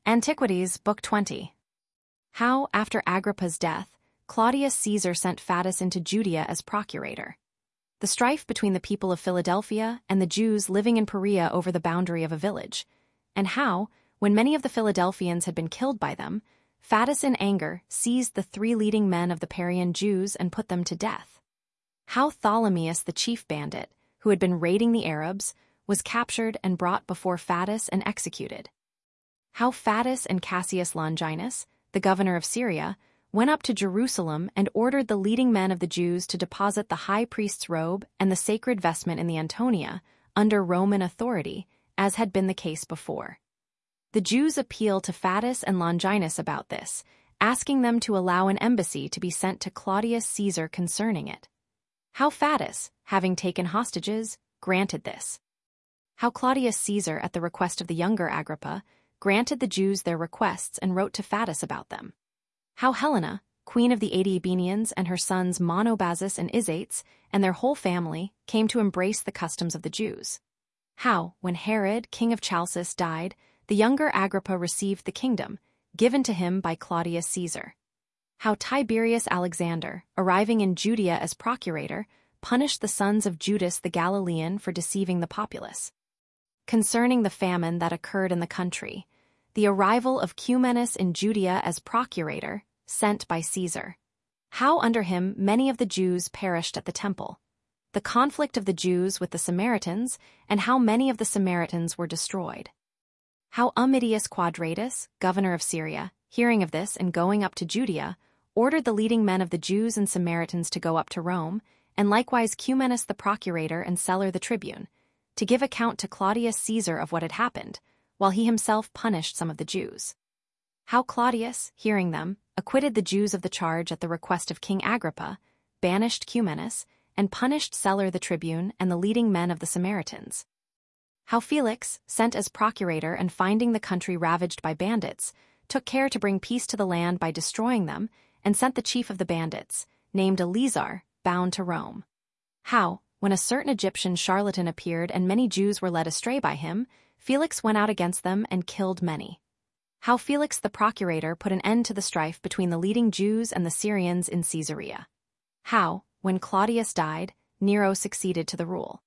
Antiquities, Book 20. How, after Agrippa's death, Claudius Caesar sent Fadus into Judea as procurator. The strife between the people of Philadelphia and the Jews living in Perea over the boundary of a village, and how, when many of the Philadelphians had been killed by them, Fadus in anger seized the 3 leading men of the Perean Jews and put them to death. How Ptolemaeus, the chief bandit, who had been raiding the Arabs, was captured and brought before Fadus and executed. How Fadus and Cassius Longinus, the governor of Syria, went up to Jerusalem and ordered the leading men of the Jews to deposit the high priest's robe and the sacred vestment in the Antonia under Roman authority, as had been the case before. The Jews appeal to Fadus and Longinus about this, asking them to allow an embassy to be sent to Claudius Caesar concerning it. How Fadus, having taken hostages, granted this. How Claudius Caesar, at the request of the younger Agrippa, granted the Jews their requests and wrote to Fadus about them. How Helena, queen of the Adiabenians, and her sons Monobazus and Isates, and their whole family, came to embrace the customs of the Jews. How, when Herod, king of Chalcis, died, the younger Agrippa received the kingdom, given to him by Claudius Caesar. How Tiberius Alexander, arriving in Judea as procurator, punished the sons of Judas the Galilean for deceiving the populace. Concerning the famine that occurred in the country, the arrival of Cumanus in Judea as procurator, sent by Caesar. How under him many of the Jews perished at the temple. The conflict of the Jews with the Samaritans, and how many of the Samaritans were destroyed. How Ammidius Quadratus, governor of Syria, hearing of this and going up to Judea, ordered the leading men of the Jews and Samaritans to go up to Rome, and likewise Cumanus the procurator and Celer the tribune, to give account to Claudius Caesar of what had happened, while he himself punished some of the Jews. How Claudius, hearing them, acquitted the Jews of the charge at the request of King Agrippa, banished Cumanus, and punished Celer the tribune and the leading men of the Samaritans. How Felix, sent as procurator and finding the country ravaged by bandits, took care to bring peace to the land by destroying them, and sent the chief of the bandits, named Eleazar, bound to Rome. How, when a certain Egyptian charlatan appeared and many Jews were led astray by him, Felix went out against them and killed many. How Felix the procurator put an end to the strife between the leading Jews and the Syrians in Caesarea. How, when Claudius died, Nero succeeded to the rule.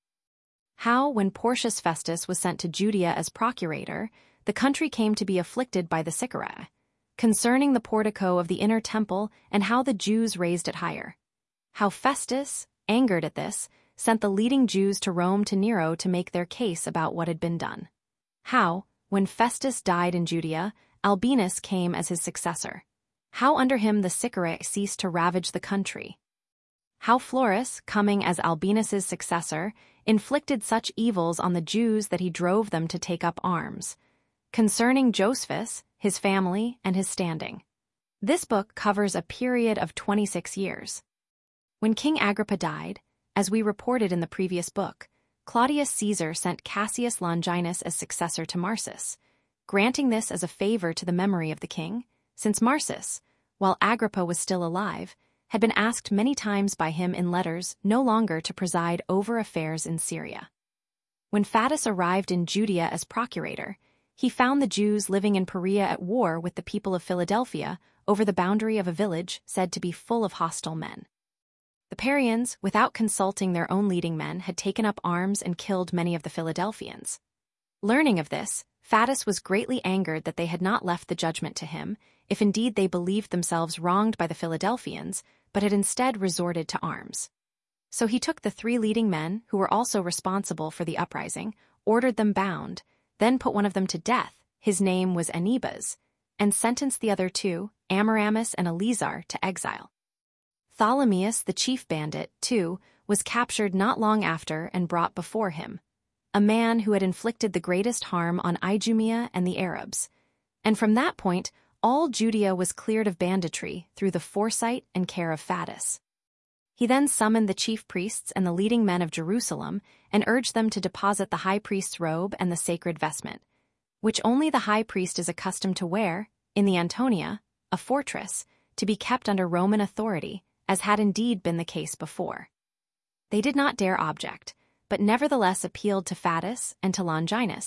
How, when Porcius Festus was sent to Judea as procurator, the country came to be afflicted by the Sicarii, concerning the portico of the inner temple and how the Jews raised it higher. How Festus, angered at this, sent the leading Jews to Rome to Nero to make their case about what had been done. How, when Festus died in Judea, Albinus came as his successor. How under him the Sicarii ceased to ravage the country. How Florus, coming as Albinus's successor, inflicted such evils on the Jews that he drove them to take up arms. Concerning Josephus, his family, and his standing. This book covers a period of 26 years. When King Agrippa died, as we reported in the previous book, Claudius Caesar sent Cassius Longinus as successor to Marsus, granting this as a favor to the memory of the king, since Marsus, while Agrippa was still alive, had been asked many times by him in letters no longer to preside over affairs in Syria. When Fadus arrived in Judea as procurator, he found the Jews living in Perea at war with the people of Philadelphia over the boundary of a village said to be full of hostile men. The Pereans, without consulting their own leading men, had taken up arms and killed many of the Philadelphians. Learning of this, Fadus was greatly angered that they had not left the judgment to him, if indeed they believed themselves wronged by the Philadelphians, but had instead resorted to arms. So he took the 3 leading men, who were also responsible for the uprising, ordered them bound, then put one of them to death, his name was Anibas, and sentenced the other 2, Amaramus and Eleazar, to exile. Ptolemaeus, the chief bandit, too, was captured not long after and brought before him, a man who had inflicted the greatest harm on Idumea and the Arabs. And from that point, all Judea was cleared of banditry through the foresight and care of Fadus. He then summoned the chief priests and the leading men of Jerusalem and urged them to deposit the high priest's robe and the sacred vestment, which only the high priest is accustomed to wear, in the Antonia, a fortress, to be kept under Roman authority, as had indeed been the case before. They did not dare object, but nevertheless appealed to Fadus and to Longinus,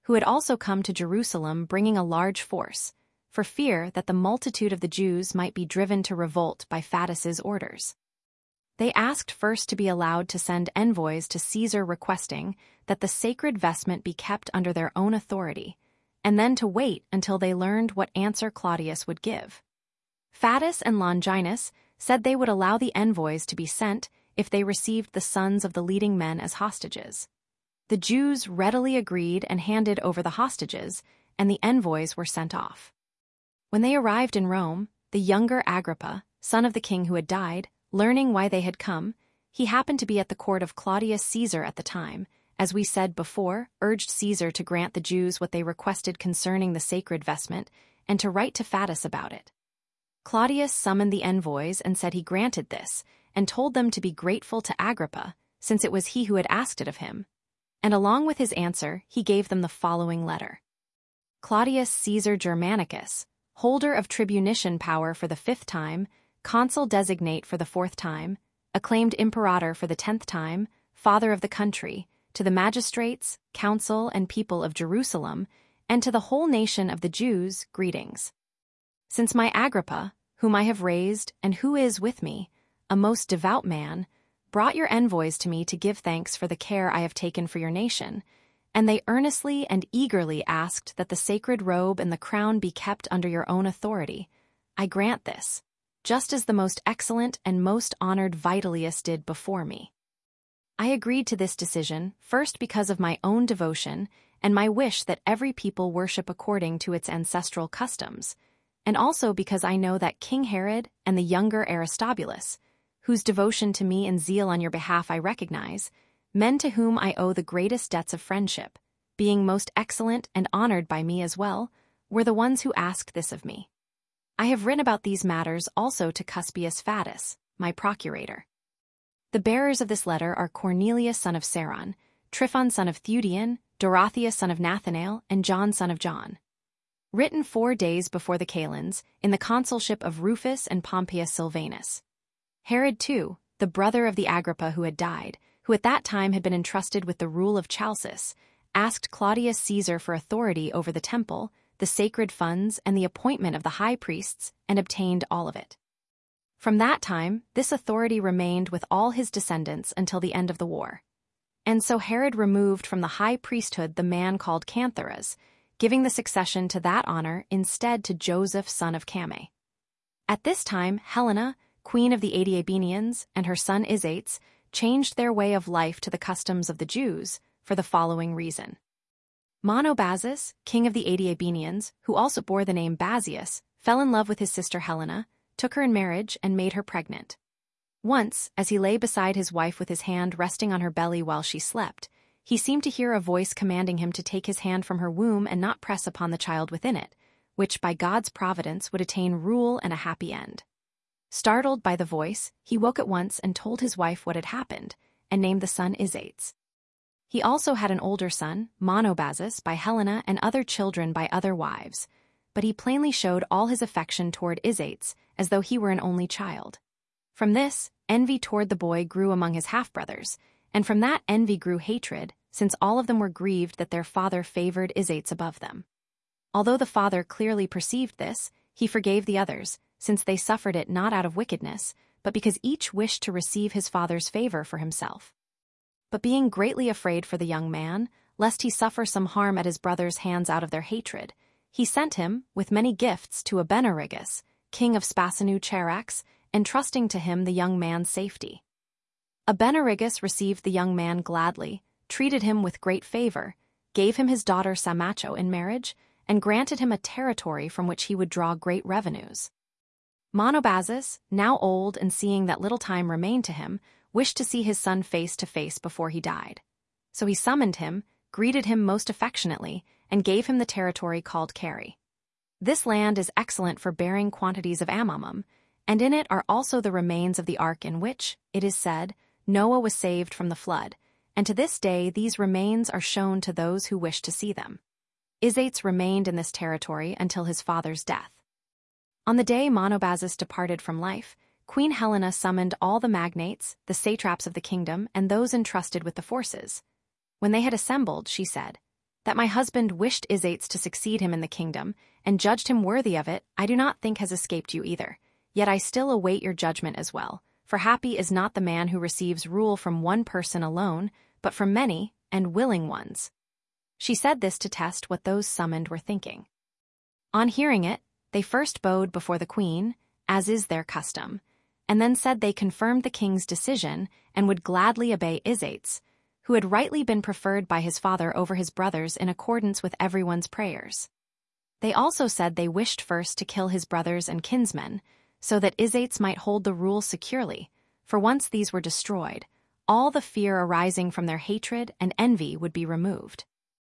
who had also come to Jerusalem bringing a large force, for fear that the multitude of the Jews might be driven to revolt by Faddis's orders. They asked first to be allowed to send envoys to Caesar requesting that the sacred vestment be kept under their own authority, and then to wait until they learned what answer Claudius would give. Faddis and Longinus said they would allow the envoys to be sent if they received the sons of the leading men as hostages. The Jews readily agreed and handed over the hostages, and the envoys were sent off. When they arrived in Rome, the younger Agrippa, son of the king who had died, learning why they had come, he happened to be at the court of Claudius Caesar at the time, as we said before, urged Caesar to grant the Jews what they requested concerning the sacred vestment, and to write to Faddis about it. Claudius summoned the envoys and said he granted this, and told them to be grateful to Agrippa, since it was he who had asked it of him. And along with his answer, he gave them the following letter. Claudius Caesar Germanicus, holder of tribunician power for the 5th time, consul designate for the 4th time, acclaimed imperator for the 10th time, father of the country, to the magistrates, council, and people of Jerusalem, and to the whole nation of the Jews, greetings. Since my Agrippa, whom I have raised and who is with me, a most devout man, brought your envoys to me to give thanks for the care I have taken for your nation, and they earnestly and eagerly asked that the sacred robe and the crown be kept under your own authority, I grant this, just as the most excellent and most honored Vitellius did before me. I agreed to this decision first because of my own devotion and my wish that every people worship according to its ancestral customs, and also because I know that King Herod and the younger Aristobulus, whose devotion to me and zeal on your behalf I recognize, men to whom I owe the greatest debts of friendship, being most excellent and honored by me as well, were the ones who asked this of me. I have written about these matters also to Cuspius Faddis, my procurator. The bearers of this letter are Cornelius son of Saron, Tryphon son of Theudion, Dorotheus son of Nathanael, and John son of John. Written 4 days before the Kalends, in the consulship of Rufus and Pompeius Silvanus. Herod, too, the brother of the Agrippa who had died, who at that time had been entrusted with the rule of Chalcis, asked Claudius Caesar for authority over the temple, the sacred funds, and the appointment of the high priests, and obtained all of it. From that time, this authority remained with all his descendants until the end of the war. And so Herod removed from the high priesthood the man called Cantharas, giving the succession to that honor instead to Joseph son of Camay. At this time, Helena, queen of the Adiabenians, and her son Isaetes changed their way of life to the customs of the Jews for the following reason. Monobazus, king of the Adiabenians, who also bore the name Basius, fell in love with his sister Helena, took her in marriage, and made her pregnant. Once, as he lay beside his wife with his hand resting on her belly while she slept, he seemed to hear a voice commanding him to take his hand from her womb and not press upon the child within it, which by God's providence would attain rule and a happy end. Startled by the voice, he woke at once and told his wife what had happened, and named the son Isaetes. He also had an older son, Monobazus, by Helena, and other children by other wives, but he plainly showed all his affection toward Isaetes, as though he were an only child. From this, envy toward the boy grew among his half-brothers, and from that envy grew hatred, since all of them were grieved that their father favored Isaetes above them. Although the father clearly perceived this, he forgave the others, since they suffered it not out of wickedness, but because each wished to receive his father's favor for himself. But being greatly afraid for the young man, lest he suffer some harm at his brother's hands out of their hatred, he sent him, with many gifts, to Abenorigus, king of Spasinu Charax, entrusting to him the young man's safety. Abenorigus received the young man gladly, treated him with great favor, gave him his daughter Samacho in marriage, and granted him a territory from which he would draw great revenues. Monobazus, now old and seeing that little time remained to him, wished to see his son face to face before he died. So he summoned him, greeted him most affectionately, and gave him the territory called Cari. This land is excellent for bearing quantities of amomum, and in it are also the remains of the ark in which, it is said, Noah was saved from the flood, and to this day these remains are shown to those who wish to see them. Isaetes remained in this territory until his father's death. On the day Monobazus departed from life, Queen Helena summoned all the magnates, the satraps of the kingdom, and those entrusted with the forces. When they had assembled, she said, That my husband wished Izates to succeed him in the kingdom, and judged him worthy of it, I do not think has escaped you either. Yet I still await your judgment as well, for happy is not the man who receives rule from one person alone, but from many, and willing ones. She said this to test what those summoned were thinking. On hearing it, they first bowed before the queen, as is their custom, and then said they confirmed the king's decision and would gladly obey Izates, who had rightly been preferred by his father over his brothers in accordance with everyone's prayers. They also said they wished first to kill his brothers and kinsmen, so that Izates might hold the rule securely, for once these were destroyed, all the fear arising from their hatred and envy would be removed.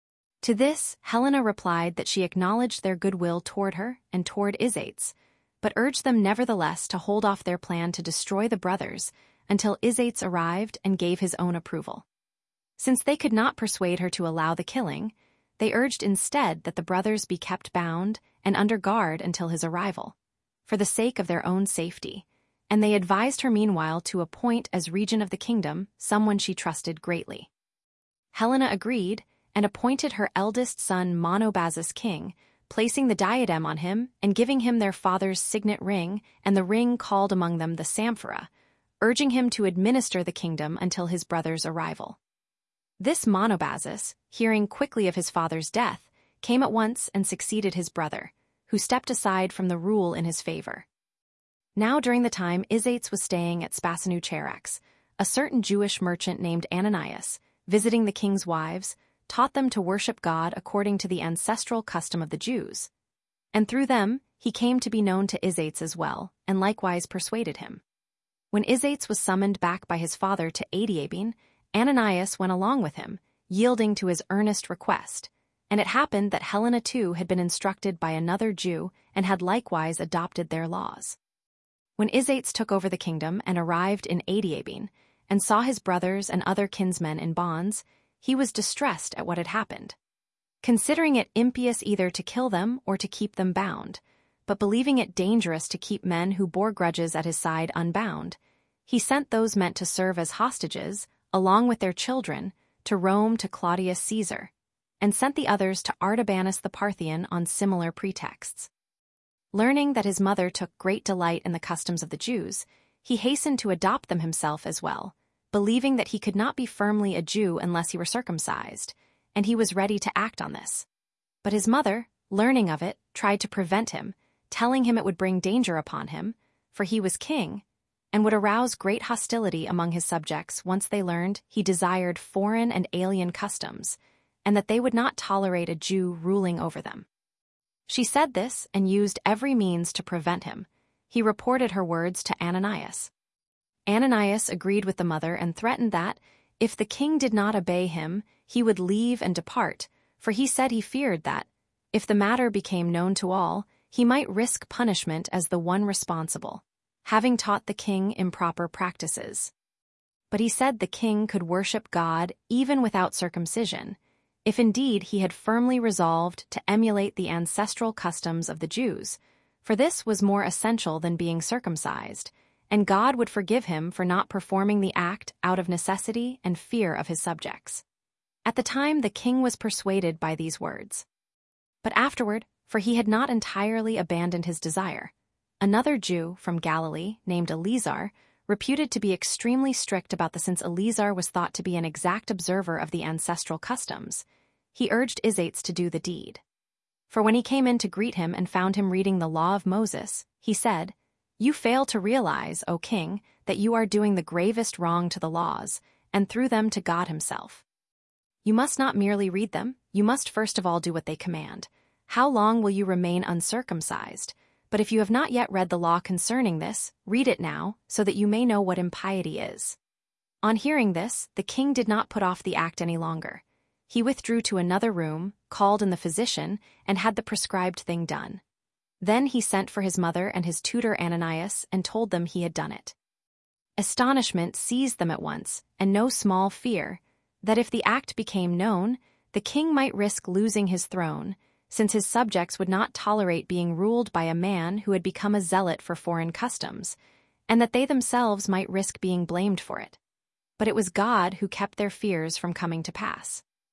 To this, Helena replied that she acknowledged their goodwill toward her and toward Izates, but urged them nevertheless to hold off their plan to destroy the brothers until Izates arrived and gave his own approval. Since they could not persuade her to allow the killing, they urged instead that the brothers be kept bound and under guard until his arrival, for the sake of their own safety, and they advised her meanwhile to appoint as regent of the kingdom someone she trusted greatly. Helena agreed and appointed her eldest son Monobazus king, placing the diadem on him and giving him their father's signet ring and the ring called among them the Samphira, urging him to administer the kingdom until his brother's arrival. This Monobazus, hearing quickly of his father's death, came at once and succeeded his brother, who stepped aside from the rule in his favor. Now during the time Izates was staying at Spasinu-Charax, a certain Jewish merchant named Ananias, visiting the king's wives, taught them to worship God according to the ancestral custom of the Jews. And through them, he came to be known to Izates as well, and likewise persuaded him. When Izates was summoned back by his father to Adiabene, Ananias went along with him, yielding to his earnest request, and it happened that Helena too had been instructed by another Jew and had likewise adopted their laws. When Izates took over the kingdom and arrived in Adiabene, and saw his brothers and other kinsmen in bonds, he was distressed at what had happened. Considering it impious either to kill them or to keep them bound, but believing it dangerous to keep men who bore grudges at his side unbound, he sent those meant to serve as hostages, along with their children, to Rome to Claudius Caesar, and sent the others to Artabanus the Parthian on similar pretexts. Learning that his mother took great delight in the customs of the Jews, he hastened to adopt them himself as well, believing that he could not be firmly a Jew unless he were circumcised, and he was ready to act on this. But his mother, learning of it, tried to prevent him, telling him it would bring danger upon him, for he was king, and would arouse great hostility among his subjects once they learned he desired foreign and alien customs, and that they would not tolerate a Jew ruling over them. She said this and used every means to prevent him. He reported her words to Ananias. Ananias agreed with the mother and threatened that, if the king did not obey him, he would leave and depart, for he said he feared that, if the matter became known to all, he might risk punishment as the one responsible, having taught the king improper practices. But he said the king could worship God even without circumcision, if indeed he had firmly resolved to emulate the ancestral customs of the Jews, for this was more essential than being circumcised, and God would forgive him for not performing the act out of necessity and fear of his subjects. At the time the king was persuaded by these words. But afterward, for he had not entirely abandoned his desire, another Jew from Galilee, named Eleazar, reputed to be extremely strict about this since Eleazar was thought to be an exact observer of the ancestral customs, he urged Izates to do the deed. For when he came in to greet him and found him reading the law of Moses, he said, "You fail to realize, O king, that you are doing the gravest wrong to the laws, and through them to God himself. You must not merely read them, you must first of all do what they command. How long will you remain uncircumcised? But if you have not yet read the law concerning this, read it now, so that you may know what impiety is." On hearing this, the king did not put off the act any longer. He withdrew to another room, called in the physician, and had the prescribed thing done. Then he sent for his mother and his tutor Ananias and told them he had done it. Astonishment seized them at once, and no small fear, that if the act became known, the king might risk losing his throne, since his subjects would not tolerate being ruled by a man who had become a zealot for foreign customs, and that they themselves might risk being blamed for it. But it was God who kept their fears from coming to pass.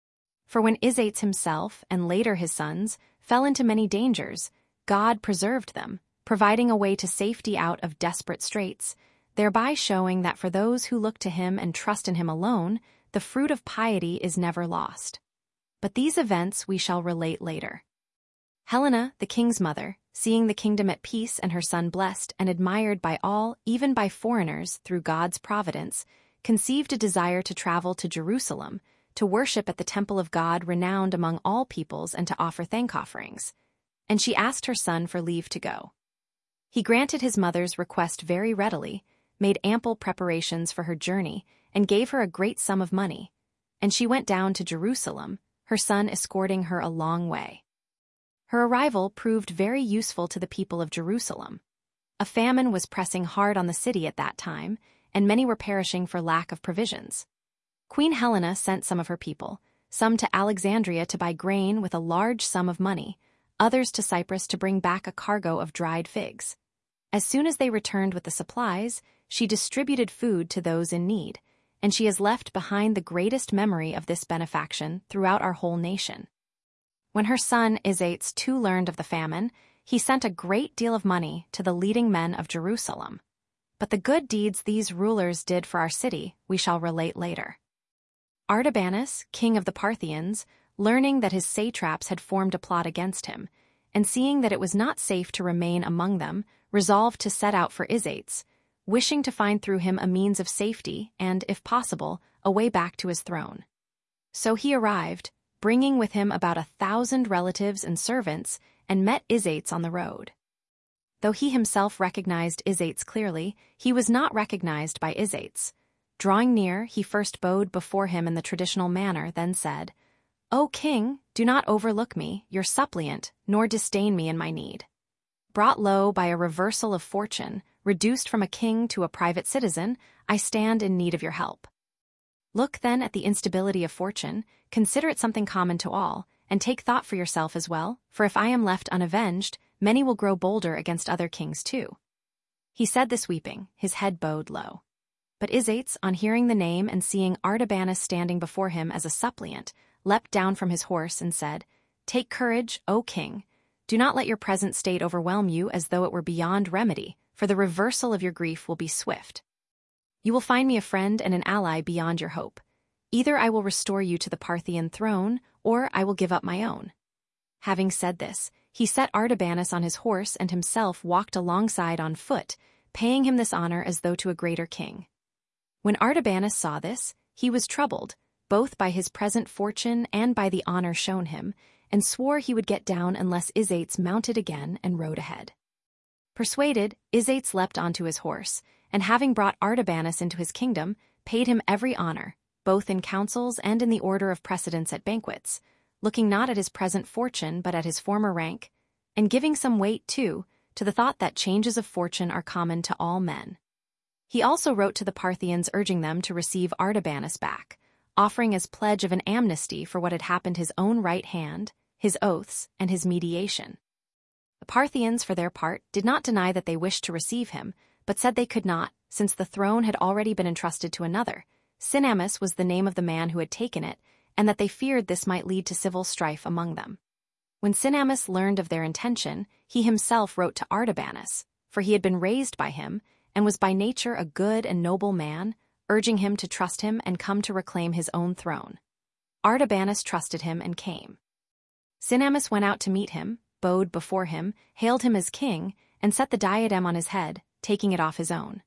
For when Isates himself, and later his sons, fell into many dangers, God preserved them, providing a way to safety out of desperate straits, thereby showing that for those who look to him and trust in him alone, the fruit of piety is never lost. But these events we shall relate later. Helena, the king's mother, seeing the kingdom at peace and her son blessed and admired by all, even by foreigners, through God's providence, conceived a desire to travel to Jerusalem, to worship at the temple of God renowned among all peoples and to offer thank offerings. And she asked her son for leave to go. He granted his mother's request very readily, made ample preparations for her journey, and gave her a great sum of money. And she went down to Jerusalem, her son escorting her a long way. Her arrival proved very useful to the people of Jerusalem. A famine was pressing hard on the city at that time, and many were perishing for lack of provisions. Queen Helena sent some of her people, some to Alexandria to buy grain with a large sum of money, others to Cyprus to bring back a cargo of dried figs. As soon as they returned with the supplies, she distributed food to those in need, and she has left behind the greatest memory of this benefaction throughout our whole nation. When her son Isates too learned of the famine, he sent a great deal of money to the leading men of Jerusalem. But the good deeds these rulers did for our city we shall relate later. Artabanus, king of the Parthians, learning that his satraps had formed a plot against him, and seeing that it was not safe to remain among them, resolved to set out for Isates, wishing to find through him a means of safety and, if possible, a way back to his throne. So he arrived, bringing with him about 1,000 relatives and servants, and met Isates on the road. Though he himself recognized Isates clearly, he was not recognized by Isates. Drawing near, he first bowed before him in the traditional manner, then said, "O king, do not overlook me, your suppliant, nor disdain me in my need. Brought low by a reversal of fortune, reduced from a king to a private citizen, I stand in need of your help. Look then at the instability of fortune, consider it something common to all, and take thought for yourself as well, for if I am left unavenged, many will grow bolder against other kings too." He said this weeping, his head bowed low. But Isates, on hearing the name and seeing Artabanus standing before him as a suppliant, leapt down from his horse and said, "Take courage, O king. Do not let your present state overwhelm you as though it were beyond remedy, for the reversal of your grief will be swift. You will find me a friend and an ally beyond your hope. Either I will restore you to the Parthian throne, or I will give up my own." Having said this, he set Artabanus on his horse and himself walked alongside on foot, paying him this honor as though to a greater king. When Artabanus saw this, he was troubled, both by his present fortune and by the honor shown him, and swore he would get down unless Isates mounted again and rode ahead. Persuaded, Isates leapt onto his horse, and having brought Artabanus into his kingdom, paid him every honor, both in councils and in the order of precedence at banquets, looking not at his present fortune but at his former rank, and giving some weight, too, to the thought that changes of fortune are common to all men. He also wrote to the Parthians urging them to receive Artabanus back, offering as pledge of an amnesty for what had happened his own right hand, his oaths, and his mediation. The Parthians, for their part, did not deny that they wished to receive him, but said they could not, since the throne had already been entrusted to another. Cynaemus was the name of the man who had taken it, and that they feared this might lead to civil strife among them. When Cynaemus learned of their intention, he himself wrote to Artabanus, for he had been raised by him, and was by nature a good and noble man, urging him to trust him and come to reclaim his own throne. Artabanus trusted him and came. Cynaemus went out to meet him, bowed before him, hailed him as king, and set the diadem on his head, taking it off his own.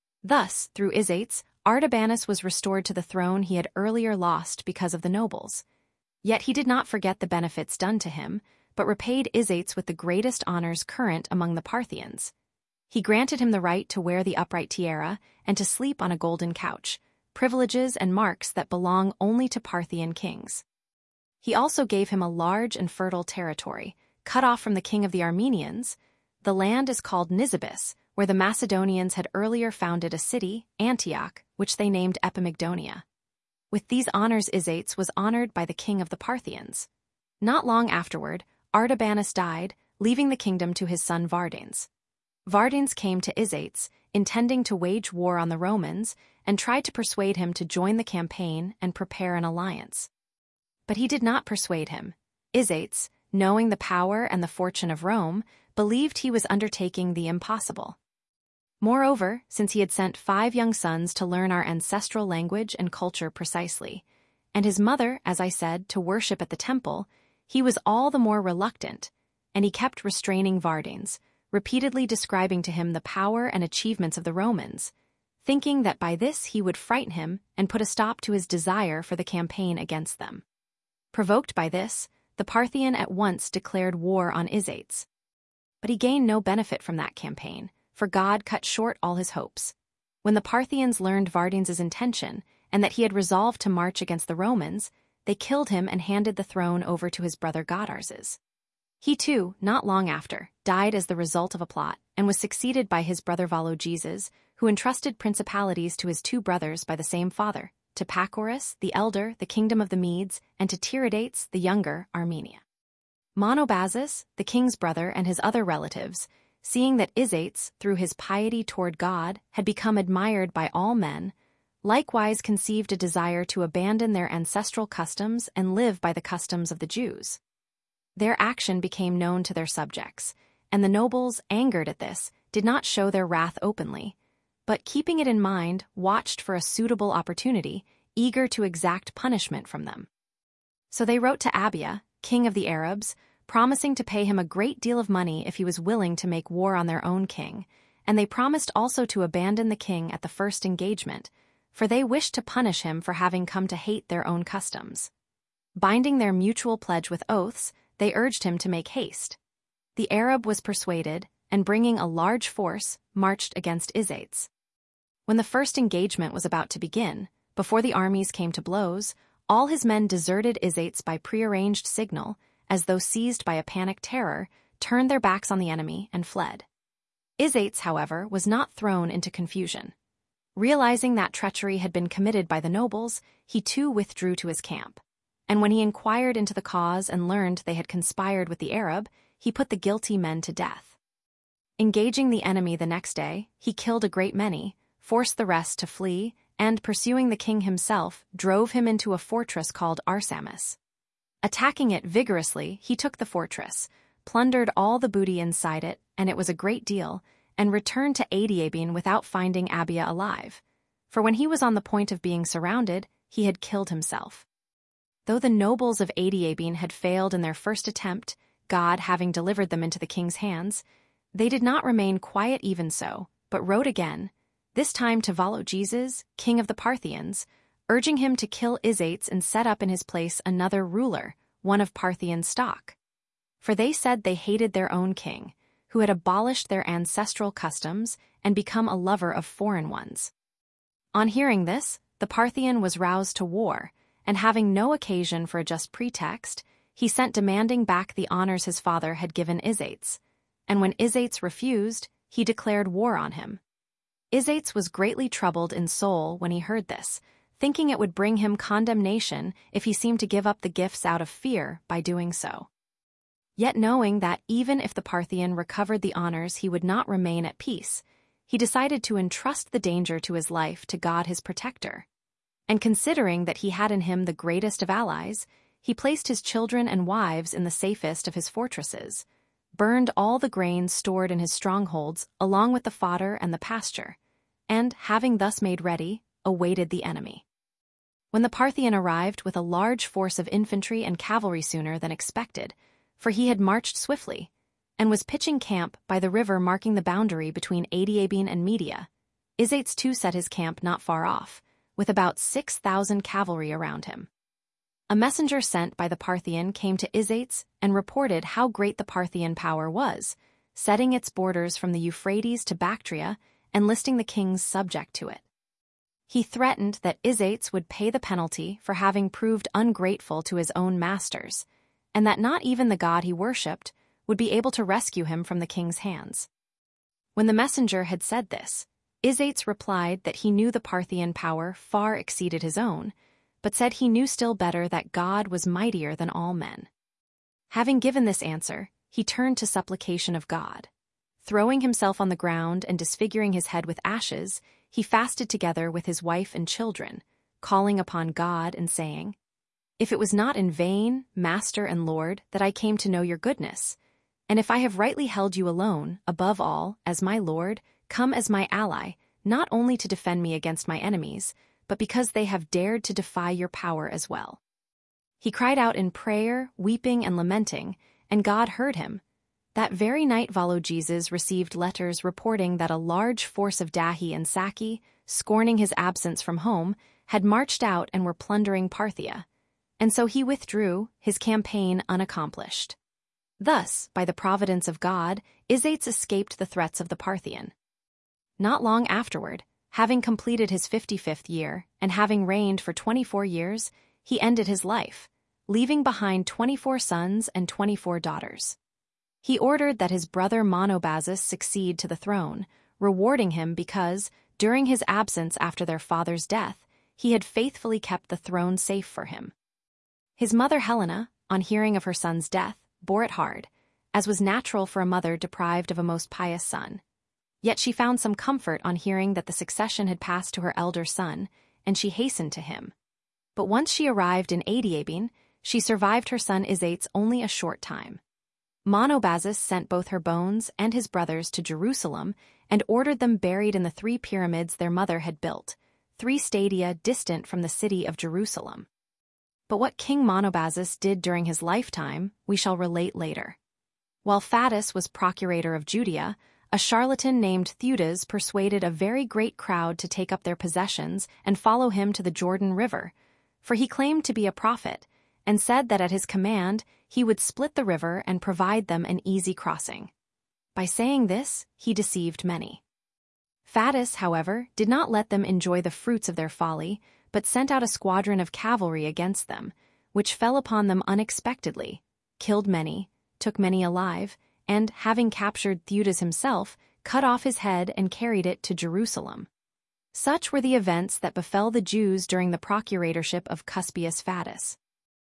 Thus, through Isates, Artabanus was restored to the throne he had earlier lost because of the nobles. Yet he did not forget the benefits done to him, but repaid Isates with the greatest honors current among the Parthians. He granted him the right to wear the upright tiara and to sleep on a golden couch, privileges and marks that belong only to Parthian kings. He also gave him a large and fertile territory, cut off from the king of the Armenians. The land is called Nisibis, where the Macedonians had earlier founded a city, Antioch, which they named Epimygdonia. With these honors Isates was honored by the king of the Parthians. Not long afterward, Artabanus died, leaving the kingdom to his son Vardanes. Vardanes came to Isates, intending to wage war on the Romans, and tried to persuade him to join the campaign and prepare an alliance. But he did not persuade him. Izates, knowing the power and the fortune of Rome, believed he was undertaking the impossible. Moreover, since he had sent 5 young sons to learn our ancestral language and culture precisely, and his mother, as I said, to worship at the temple, he was all the more reluctant, and he kept restraining Vardanes, repeatedly describing to him the power and achievements of the Romans, thinking that by this he would frighten him and put a stop to his desire for the campaign against them. Provoked by this, the Parthian at once declared war on Izates. But he gained no benefit from that campaign, for God cut short all his hopes. When the Parthians learned Vardanes' intention and that he had resolved to march against the Romans, they killed him and handed the throne over to his brother Godarzes. He too, not long after, died as the result of a plot and was succeeded by his brother Vologeses, who entrusted principalities to his 2 brothers by the same father, to Pacorus, the elder, the kingdom of the Medes, and to Tiridates, the younger, Armenia. Monobazus, the king's brother, and his other relatives, seeing that Izates, through his piety toward God, had become admired by all men, likewise conceived a desire to abandon their ancestral customs and live by the customs of the Jews. Their action became known to their subjects, and the nobles, angered at this, did not show their wrath openly, but keeping it in mind, watched for a suitable opportunity, eager to exact punishment from them. So they wrote to Abia, king of the Arabs, promising to pay him a great deal of money if he was willing to make war on their own king, and they promised also to abandon the king at the first engagement, for they wished to punish him for having come to hate their own customs. Binding their mutual pledge with oaths, they urged him to make haste. The Arab was persuaded, and bringing a large force, marched against Izates. When the first engagement was about to begin, before the armies came to blows, all his men deserted Izates by prearranged signal, as though seized by a panic terror, turned their backs on the enemy and fled. Izates, however, was not thrown into confusion. Realizing that treachery had been committed by the nobles, he too withdrew to his camp. And when he inquired into the cause and learned they had conspired with the Arab, he put the guilty men to death. Engaging the enemy the next day, he killed a great many, forced the rest to flee, and, pursuing the king himself, drove him into a fortress called Arsamis. Attacking it vigorously, he took the fortress, plundered all the booty inside it, and it was a great deal, and returned to Adiabene without finding Abia alive. For when he was on the point of being surrounded, he had killed himself. Though the nobles of Adiabene had failed in their first attempt, God having delivered them into the king's hands, they did not remain quiet even so, but wrote again, this time to Vologeses, king of the Parthians, urging him to kill Izates and set up in his place another ruler, one of Parthian stock. For they said they hated their own king, who had abolished their ancestral customs and become a lover of foreign ones. On hearing this, the Parthian was roused to war, and having no occasion for a just pretext, he sent demanding back the honors his father had given Izates, and when Izates refused, he declared war on him. Izates was greatly troubled in soul when he heard this, thinking it would bring him condemnation if he seemed to give up the gifts out of fear by doing so. Yet knowing that even if the Parthian recovered the honors he would not remain at peace, he decided to entrust the danger to his life to God his protector. And considering that he had in him the greatest of allies, he placed his children and wives in the safest of his fortresses, burned all the grain stored in his strongholds along with the fodder and the pasture, and, having thus made ready, awaited the enemy. When the Parthian arrived with a large force of infantry and cavalry sooner than expected, for he had marched swiftly, and was pitching camp by the river marking the boundary between Adiabene and Media, Izates too set his camp not far off, with about 6,000 cavalry around him. A messenger sent by the Parthian came to Izates and reported how great the Parthian power was, setting its borders from the Euphrates to Bactria and listing the kings subject to it. He threatened that Izates would pay the penalty for having proved ungrateful to his own masters, and that not even the god he worshipped would be able to rescue him from the king's hands. When the messenger had said this, Izates replied that he knew the Parthian power far exceeded his own, but said he knew still better that God was mightier than all men. Having given this answer, he turned to supplication of God. Throwing himself on the ground and disfiguring his head with ashes, he fasted together with his wife and children, calling upon God and saying, If it was not in vain, Master and Lord, that I came to know your goodness, and if I have rightly held you alone, above all, as my Lord, come as my ally, not only to defend me against my enemies, but because they have dared to defy your power as well." He cried out in prayer, weeping and lamenting, and God heard him. That very night Vologeses received letters reporting that a large force of Dahi and Saki, scorning his absence from home, had marched out and were plundering Parthia, and so he withdrew, his campaign unaccomplished. Thus, by the providence of God, Izates escaped the threats of the Parthian. Not long afterward, having completed his 55th year, and having reigned for 24 years, he ended his life, leaving behind 24 sons and 24 daughters. He ordered that his brother Monobazus succeed to the throne, rewarding him because, during his absence after their father's death, he had faithfully kept the throne safe for him. His mother Helena, on hearing of her son's death, bore it hard, as was natural for a mother deprived of a most pious son. Yet she found some comfort on hearing that the succession had passed to her elder son, and she hastened to him. But once she arrived in Adiabene, she survived her son Izates only a short time. Monobazus sent both her bones and his brothers to Jerusalem and ordered them buried in the 3 pyramids their mother had built, 3 stadia distant from the city of Jerusalem. But what King Monobazus did during his lifetime we shall relate later. While Faddis was procurator of Judea, a charlatan named Theudas persuaded a very great crowd to take up their possessions and follow him to the Jordan River, for he claimed to be a prophet, and said that at his command he would split the river and provide them an easy crossing. By saying this, he deceived many. Faddis, however, did not let them enjoy the fruits of their folly, but sent out a squadron of cavalry against them, which fell upon them unexpectedly, killed many, took many alive, and, having captured Theudas himself, cut off his head and carried it to Jerusalem. Such were the events that befell the Jews during the procuratorship of Cuspius Faddis.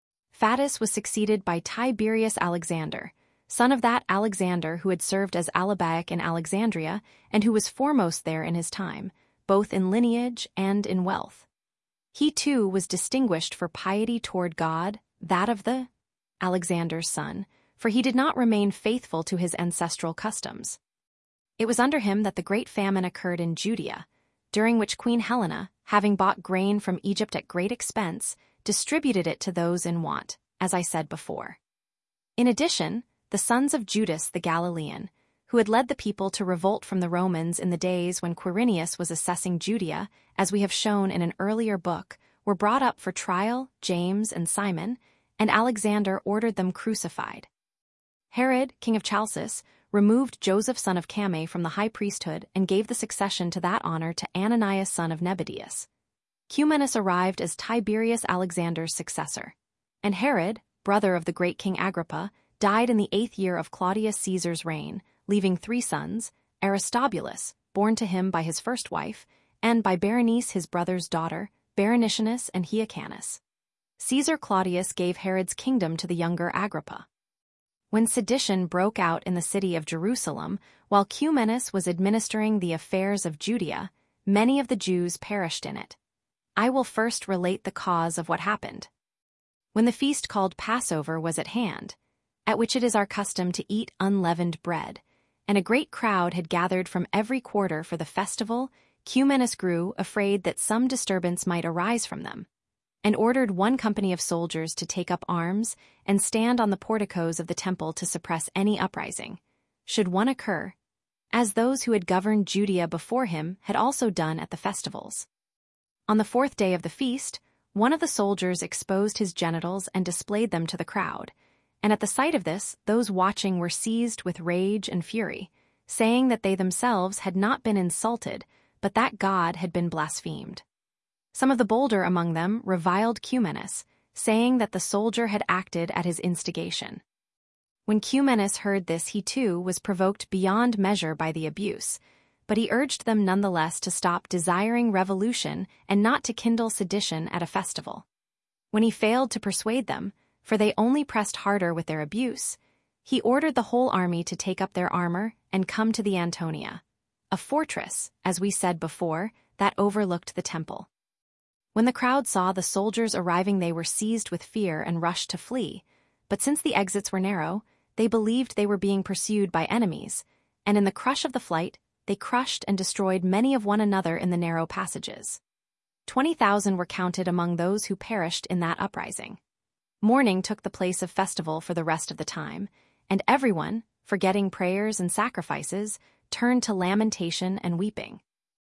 Faddis was succeeded by Tiberius Alexander, son of that Alexander who had served as Alabaic in Alexandria and who was foremost there in his time, both in lineage and in wealth. He too was distinguished for piety toward God, that of the Alexander's son, for he did not remain faithful to his ancestral customs. It was under him that the great famine occurred in Judea, during which Queen Helena, having bought grain from Egypt at great expense, distributed it to those in want, as I said before. In addition, the sons of Judas the Galilean, who had led the people to revolt from the Romans in the days when Quirinius was assessing Judea, as we have shown in an earlier book, were brought up for trial, James and Simon, and Alexander ordered them crucified. Herod, king of Chalcis, removed Joseph son of Camay from the high priesthood and gave the succession to that honor to Ananias son of Nebadeus. Cumanus arrived as Tiberius Alexander's successor, and Herod, brother of the great King Agrippa, died in the 8th year of Claudius Caesar's reign, leaving 3 sons, Aristobulus, born to him by his first wife, and by Berenice his brother's daughter, Berenicenus and Hyrcanus. Caesar Claudius gave Herod's kingdom to the younger Agrippa. When sedition broke out in the city of Jerusalem, while Cumanus was administering the affairs of Judea, many of the Jews perished in it. I will first relate the cause of what happened. When the feast called Passover was at hand, at which it is our custom to eat unleavened bread, and a great crowd had gathered from every quarter for the festival, Cumanus grew afraid that some disturbance might arise from them, and ordered one company of soldiers to take up arms and stand on the porticos of the temple to suppress any uprising, should one occur, as those who had governed Judea before him had also done at the festivals. On the 4th day of the feast, one of the soldiers exposed his genitals and displayed them to the crowd, and at the sight of this, those watching were seized with rage and fury, saying that they themselves had not been insulted, but that God had been blasphemed. Some of the bolder among them reviled Cumanus, saying that the soldier had acted at his instigation. When Cumanus heard this, he too was provoked beyond measure by the abuse, but he urged them nonetheless to stop desiring revolution and not to kindle sedition at a festival. When he failed to persuade them, for they only pressed harder with their abuse, he ordered the whole army to take up their armor and come to the Antonia, a fortress, as we said before, that overlooked the temple. When the crowd saw the soldiers arriving, they were seized with fear and rushed to flee, but since the exits were narrow, they believed they were being pursued by enemies, and in the crush of the flight, they crushed and destroyed many of one another in the narrow passages. 20,000 were counted among those who perished in that uprising. Mourning took the place of festival for the rest of the time, and everyone, forgetting prayers and sacrifices, turned to lamentation and weeping.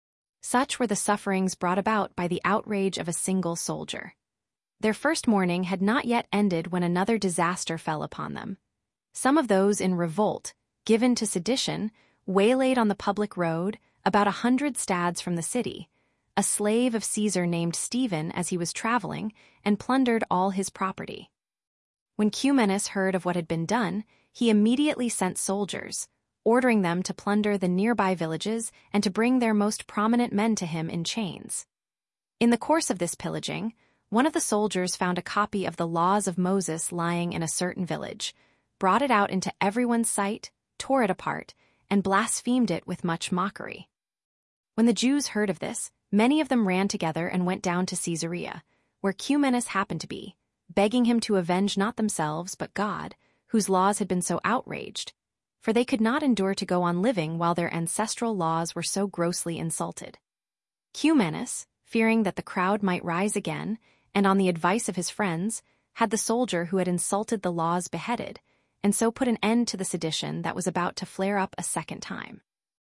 Such were the sufferings brought about by the outrage of a single soldier. Their first mourning had not yet ended when another disaster fell upon them. Some of those in revolt, given to sedition, waylaid on the public road, about 100 stads from the city, a slave of Caesar named Stephen as he was traveling, and plundered all his property. When Cumanus heard of what had been done, he immediately sent soldiers, ordering them to plunder the nearby villages and to bring their most prominent men to him in chains. In the course of this pillaging, one of the soldiers found a copy of the laws of Moses lying in a certain village, brought it out into everyone's sight, tore it apart, and blasphemed it with much mockery. When the Jews heard of this, many of them ran together and went down to Caesarea, where Cumanus happened to be, begging him to avenge not themselves but God, whose laws had been so outraged, for they could not endure to go on living while their ancestral laws were so grossly insulted. Cumanus, fearing that the crowd might rise again, and on the advice of his friends, had the soldier who had insulted the laws beheaded, and so put an end to the sedition that was about to flare up a second time.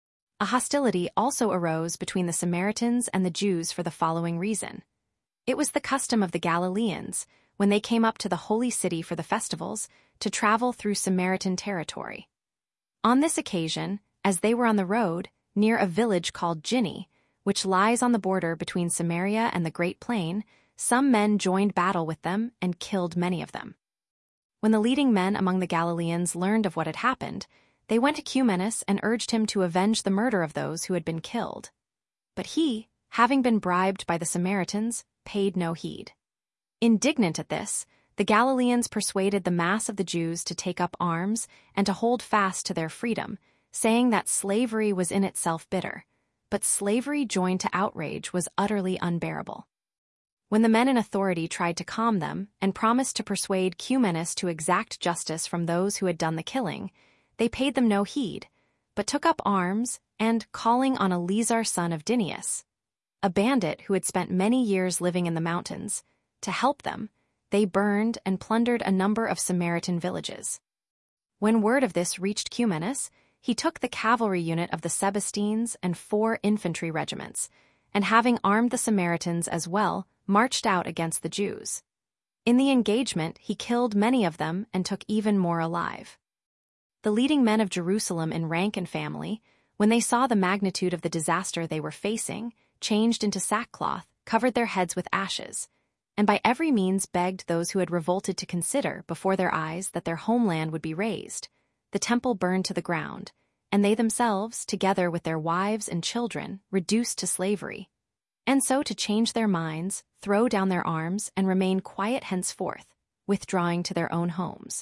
A hostility also arose between the Samaritans and the Jews for the following reason. It was the custom of the Galileans, when they came up to the holy city for the festivals, to travel through Samaritan territory. On this occasion, as they were on the road, near a village called Ginny, which lies on the border between Samaria and the Great Plain, some men joined battle with them and killed many of them. When the leading men among the Galileans learned of what had happened, they went to Cumanus and urged him to avenge the murder of those who had been killed. But he, having been bribed by the Samaritans, paid no heed. Indignant at this, the Galileans persuaded the mass of the Jews to take up arms and to hold fast to their freedom, saying that slavery was in itself bitter, but slavery joined to outrage was utterly unbearable. When the men in authority tried to calm them and promised to persuade Cumanus to exact justice from those who had done the killing, they paid them no heed, but took up arms and, calling on Eleazar son of Dineus, a bandit who had spent many years living in the mountains, to help them, they burned and plundered a number of Samaritan villages. When word of this reached Cumanus, he took the cavalry unit of the Sebastines and 4 infantry regiments, and having armed the Samaritans as well, marched out against the Jews. In the engagement, he killed many of them and took even more alive. The leading men of Jerusalem in rank and family, when they saw the magnitude of the disaster they were facing, changed into sackcloth, covered their heads with ashes, and by every means begged those who had revolted to consider before their eyes that their homeland would be razed, the temple burned to the ground, and they themselves, together with their wives and children, reduced to slavery, and so to change their minds, throw down their arms, and remain quiet henceforth, withdrawing to their own homes.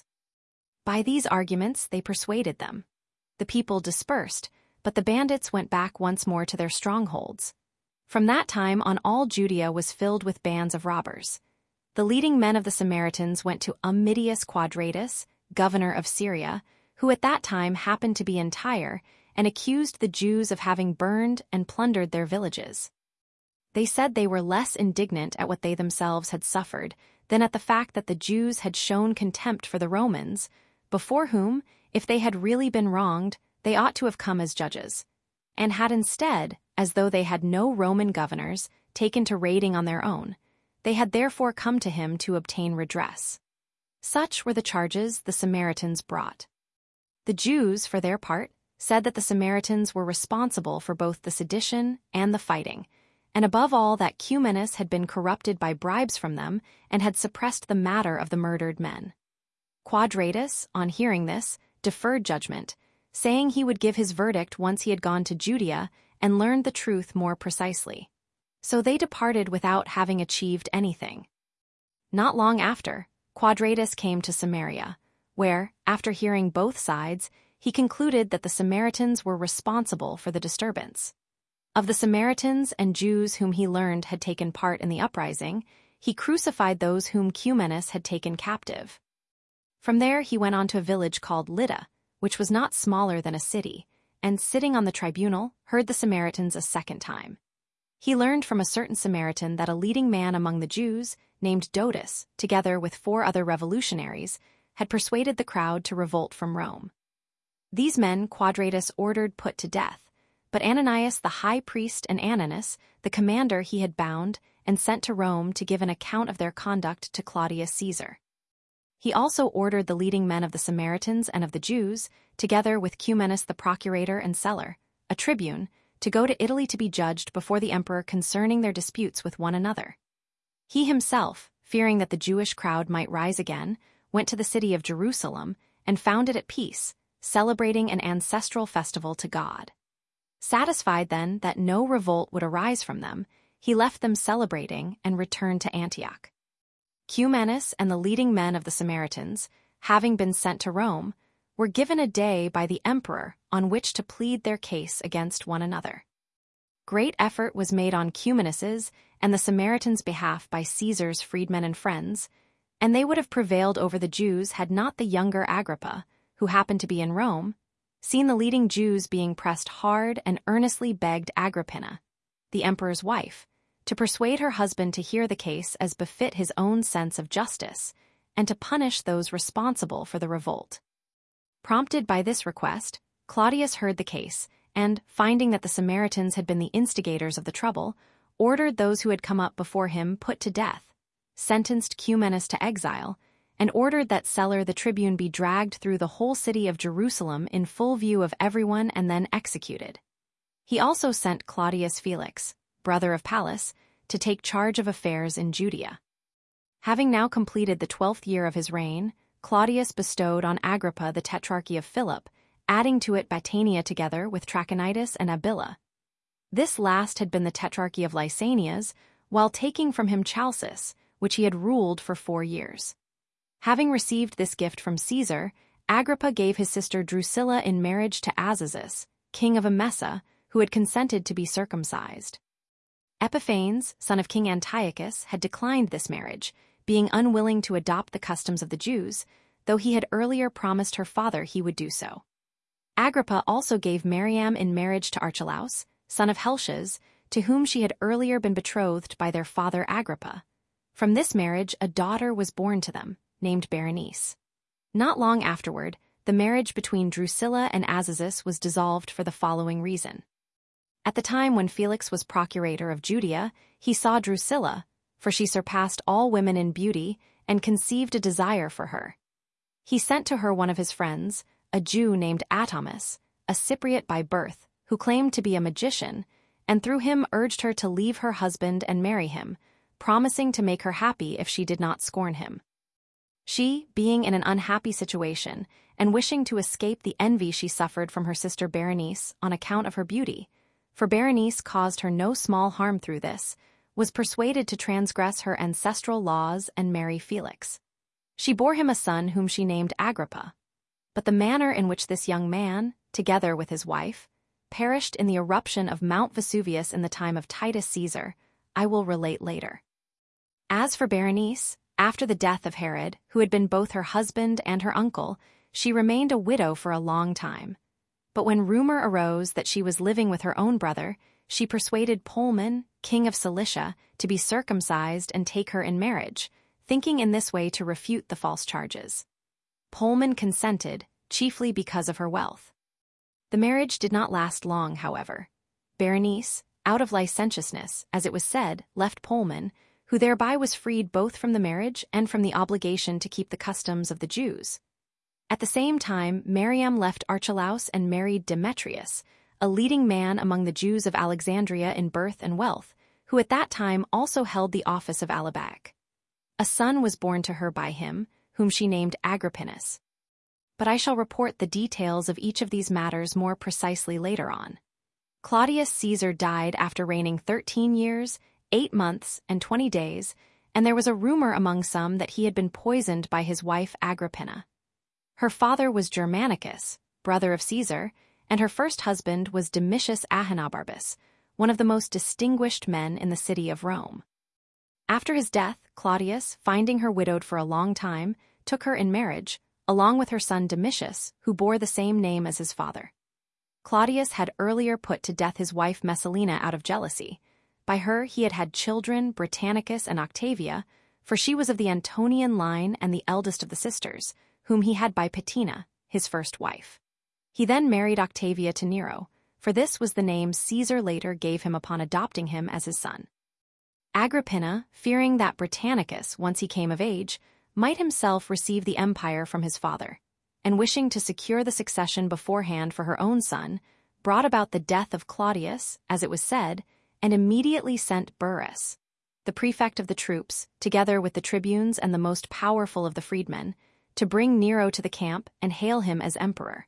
By these arguments they persuaded them. The people dispersed, but the bandits went back once more to their strongholds. From that time on, all Judea was filled with bands of robbers. The leading men of the Samaritans went to Ammidius Quadratus, governor of Syria, who at that time happened to be in Tyre, and accused the Jews of having burned and plundered their villages. They said they were less indignant at what they themselves had suffered than at the fact that the Jews had shown contempt for the Romans, before whom, if they had really been wronged, they ought to have come as judges, and had instead, as though they had no Roman governors, taken to raiding on their own. They had therefore come to him to obtain redress. Such were the charges the Samaritans brought. The Jews, for their part, said that the Samaritans were responsible for both the sedition and the fighting, and above all that Cumanus had been corrupted by bribes from them and had suppressed the matter of the murdered men. Quadratus, on hearing this, deferred judgment, saying he would give his verdict once he had gone to Judea and learned the truth more precisely. So they departed without having achieved anything. Not long after, Quadratus came to Samaria, where, after hearing both sides, he concluded that the Samaritans were responsible for the disturbance. Of the Samaritans and Jews whom he learned had taken part in the uprising, he crucified those whom Cumanus had taken captive. From there he went on to a village called Lydda, which was not smaller than a city, and sitting on the tribunal, heard the Samaritans a second time. He learned from a certain Samaritan that a leading man among the Jews, named Dotus, together with 4 other revolutionaries, had persuaded the crowd to revolt from Rome. These men Quadratus ordered put to death, but Ananias the high priest and Ananus, the commander he had bound and sent to Rome to give an account of their conduct to Claudius Caesar. He also ordered the leading men of the Samaritans and of the Jews, together with Cumanus the procurator and seller, a tribune, to go to Italy to be judged before the emperor concerning their disputes with one another. He himself, fearing that the Jewish crowd might rise again, went to the city of Jerusalem and found it at peace, celebrating an ancestral festival to God. Satisfied then that no revolt would arise from them, he left them celebrating and returned to Antioch. Cumanus and the leading men of the Samaritans, having been sent to Rome, were given a day by the emperor on which to plead their case against one another. Great effort was made on Cumanus's and the Samaritans' behalf by Caesar's freedmen and friends, and they would have prevailed over the Jews had not the younger Agrippa, who happened to be in Rome, seen the leading Jews being pressed hard and earnestly begged Agrippina, the emperor's wife, to persuade her husband to hear the case as befit his own sense of justice, and to punish those responsible for the revolt. Prompted by this request, Claudius heard the case, and, finding that the Samaritans had been the instigators of the trouble, ordered those who had come up before him put to death, sentenced Cumanus to exile, and ordered that Seller the tribune be dragged through the whole city of Jerusalem in full view of everyone and then executed. He also sent Claudius Felix, brother of Pallas, to take charge of affairs in Judea. Having now completed the 12th year of his reign, Claudius bestowed on Agrippa the tetrarchy of Philip, adding to it Batanea together with Trachonitis and Abyla. This last had been the tetrarchy of Lysanias, while taking from him Chalcis, which he had ruled for 4 years. Having received this gift from Caesar, Agrippa gave his sister Drusilla in marriage to Azazus, king of Emesa, who had consented to be circumcised. Epiphanes, son of King Antiochus, had declined this marriage, being unwilling to adopt the customs of the Jews, though he had earlier promised her father he would do so. Agrippa also gave Mariam in marriage to Archelaus, son of Helcias, to whom she had earlier been betrothed by their father Agrippa. From this marriage a daughter was born to them, named Berenice. Not long afterward, the marriage between Drusilla and Azazus was dissolved for the following reason. At the time when Felix was procurator of Judea, he saw Drusilla, for she surpassed all women in beauty, and conceived a desire for her. He sent to her one of his friends, a Jew named Atomus, a Cypriot by birth, who claimed to be a magician, and through him urged her to leave her husband and marry him, promising to make her happy if she did not scorn him. She, being in an unhappy situation, and wishing to escape the envy she suffered from her sister Berenice on account of her beauty, for Berenice caused her no small harm through this, was persuaded to transgress her ancestral laws and marry Felix. She bore him a son whom she named Agrippa. But the manner in which this young man, together with his wife, perished in the eruption of Mount Vesuvius in the time of Titus Caesar, I will relate later. As for Berenice, after the death of Herod, who had been both her husband and her uncle, she remained a widow for a long time. But when rumor arose that she was living with her own brother, she persuaded Polemon, king of Cilicia, to be circumcised and take her in marriage, thinking in this way to refute the false charges. Polemon consented, chiefly because of her wealth. The marriage did not last long, however. Berenice, out of licentiousness, as it was said, left Polemon, who thereby was freed both from the marriage and from the obligation to keep the customs of the Jews. At the same time, Mariam left Archelaus and married Demetrius, a leading man among the Jews of Alexandria in birth and wealth, who at that time also held the office of Alabag. A son was born to her by him, whom she named Agrippinus. But I shall report the details of each of these matters more precisely later on. Claudius Caesar died after reigning 13 years, 8 months, and 20 days, and there was a rumor among some that he had been poisoned by his wife Agrippina. Her father was Germanicus, brother of Caesar, and her first husband was Domitius Ahenobarbus, one of the most distinguished men in the city of Rome. After his death, Claudius, finding her widowed for a long time, took her in marriage, along with her son Domitius, who bore the same name as his father. Claudius had earlier put to death his wife Messalina out of jealousy. By her he had had children, Britannicus and Octavia, for she was of the Antonian line and the eldest of the sisters, whom he had by Paetina, his first wife. He then married Octavia to Nero, for this was the name Caesar later gave him upon adopting him as his son. Agrippina, fearing that Britannicus, once he came of age, might himself receive the empire from his father, and wishing to secure the succession beforehand for her own son, brought about the death of Claudius, as it was said, and immediately sent Burrus, the prefect of the troops, together with the tribunes and the most powerful of the freedmen, to bring Nero to the camp and hail him as emperor.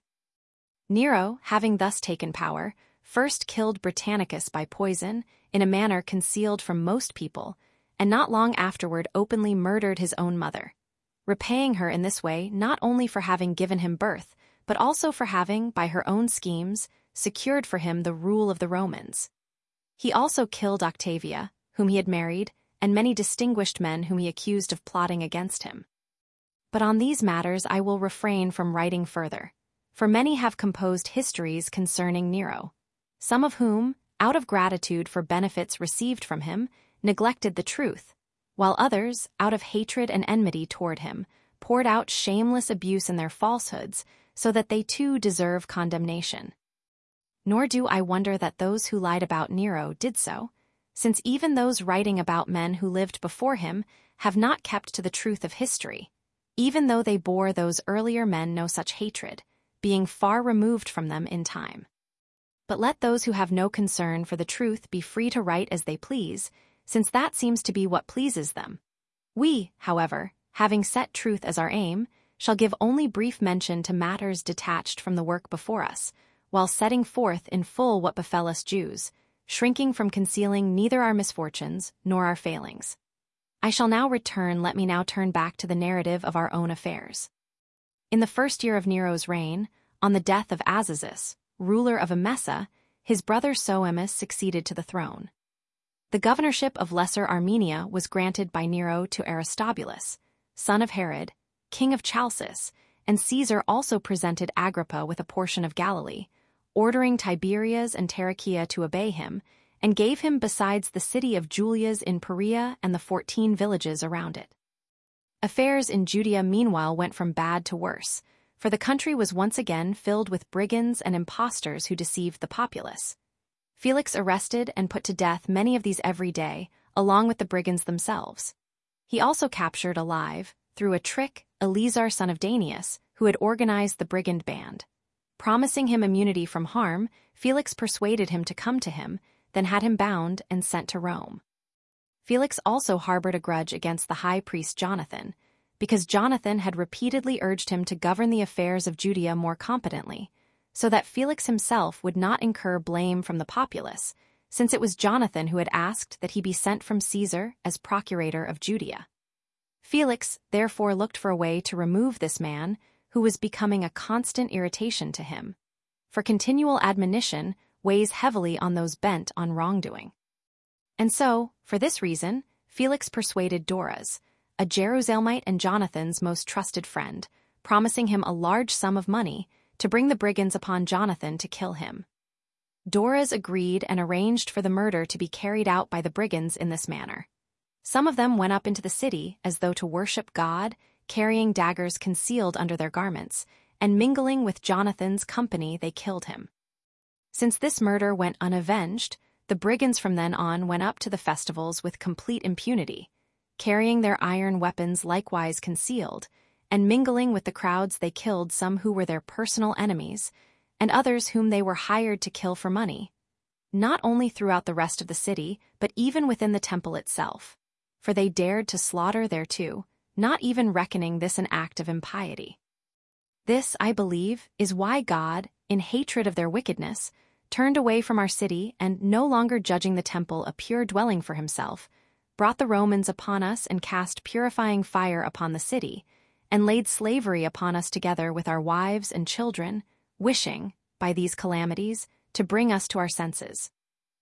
Nero, having thus taken power, first killed Britannicus by poison, in a manner concealed from most people, and not long afterward openly murdered his own mother, repaying her in this way not only for having given him birth, but also for having, by her own schemes, secured for him the rule of the Romans. He also killed Octavia, whom he had married, and many distinguished men whom he accused of plotting against him. But on these matters I will refrain from writing further, for many have composed histories concerning Nero, some of whom, out of gratitude for benefits received from him, neglected the truth, while others, out of hatred and enmity toward him, poured out shameless abuse in their falsehoods, so that they too deserve condemnation. Nor do I wonder that those who lied about Nero did so, since even those writing about men who lived before him have not kept to the truth of history, even though they bore those earlier men no such hatred, being far removed from them in time. But let those who have no concern for the truth be free to write as they please, since that seems to be what pleases them. We, however, having set truth as our aim, shall give only brief mention to matters detached from the work before us, while setting forth in full what befell us Jews, shrinking from concealing neither our misfortunes nor our failings. Let me now turn back to the narrative of our own affairs. In the first year of Nero's reign, on the death of Azazus, ruler of Emesa, his brother Soemus succeeded to the throne. The governorship of Lesser Armenia was granted by Nero to Aristobulus, son of Herod, king of Chalcis, and Caesar also presented Agrippa with a portion of Galilee, ordering Tiberias and Tarichea to obey him, and gave him besides the city of Julias in Perea and the 14 villages around it. Affairs in Judea meanwhile went from bad to worse, for the country was once again filled with brigands and impostors who deceived the populace. Felix arrested and put to death many of these every day, along with the brigands themselves. He also captured alive, through a trick, Eleazar son of Danius, who had organized the brigand band. Promising him immunity from harm, Felix persuaded him to come to him, then had him bound and sent to Rome. Felix also harbored a grudge against the high priest Jonathan, because Jonathan had repeatedly urged him to govern the affairs of Judea more competently, so that Felix himself would not incur blame from the populace, since it was Jonathan who had asked that he be sent from Caesar as procurator of Judea. Felix therefore looked for a way to remove this man, who was becoming a constant irritation to him, for continual admonition weighs heavily on those bent on wrongdoing. And so, for this reason, Felix persuaded Doras, a Jerusalemite and Jonathan's most trusted friend, promising him a large sum of money to bring the brigands upon Jonathan to kill him. Doras agreed and arranged for the murder to be carried out by the brigands in this manner. Some of them went up into the city as though to worship God, carrying daggers concealed under their garments, and mingling with Jonathan's company they killed him. Since this murder went unavenged, the brigands from then on went up to the festivals with complete impunity, carrying their iron weapons likewise concealed, and mingling with the crowds they killed some who were their personal enemies, and others whom they were hired to kill for money, not only throughout the rest of the city, but even within the temple itself, for they dared to slaughter there too, not even reckoning this an act of impiety. This, I believe, is why God, in hatred of their wickedness, turned away from our city and, no longer judging the temple a pure dwelling for himself, brought the Romans upon us and cast purifying fire upon the city, and laid slavery upon us together with our wives and children, wishing, by these calamities, to bring us to our senses.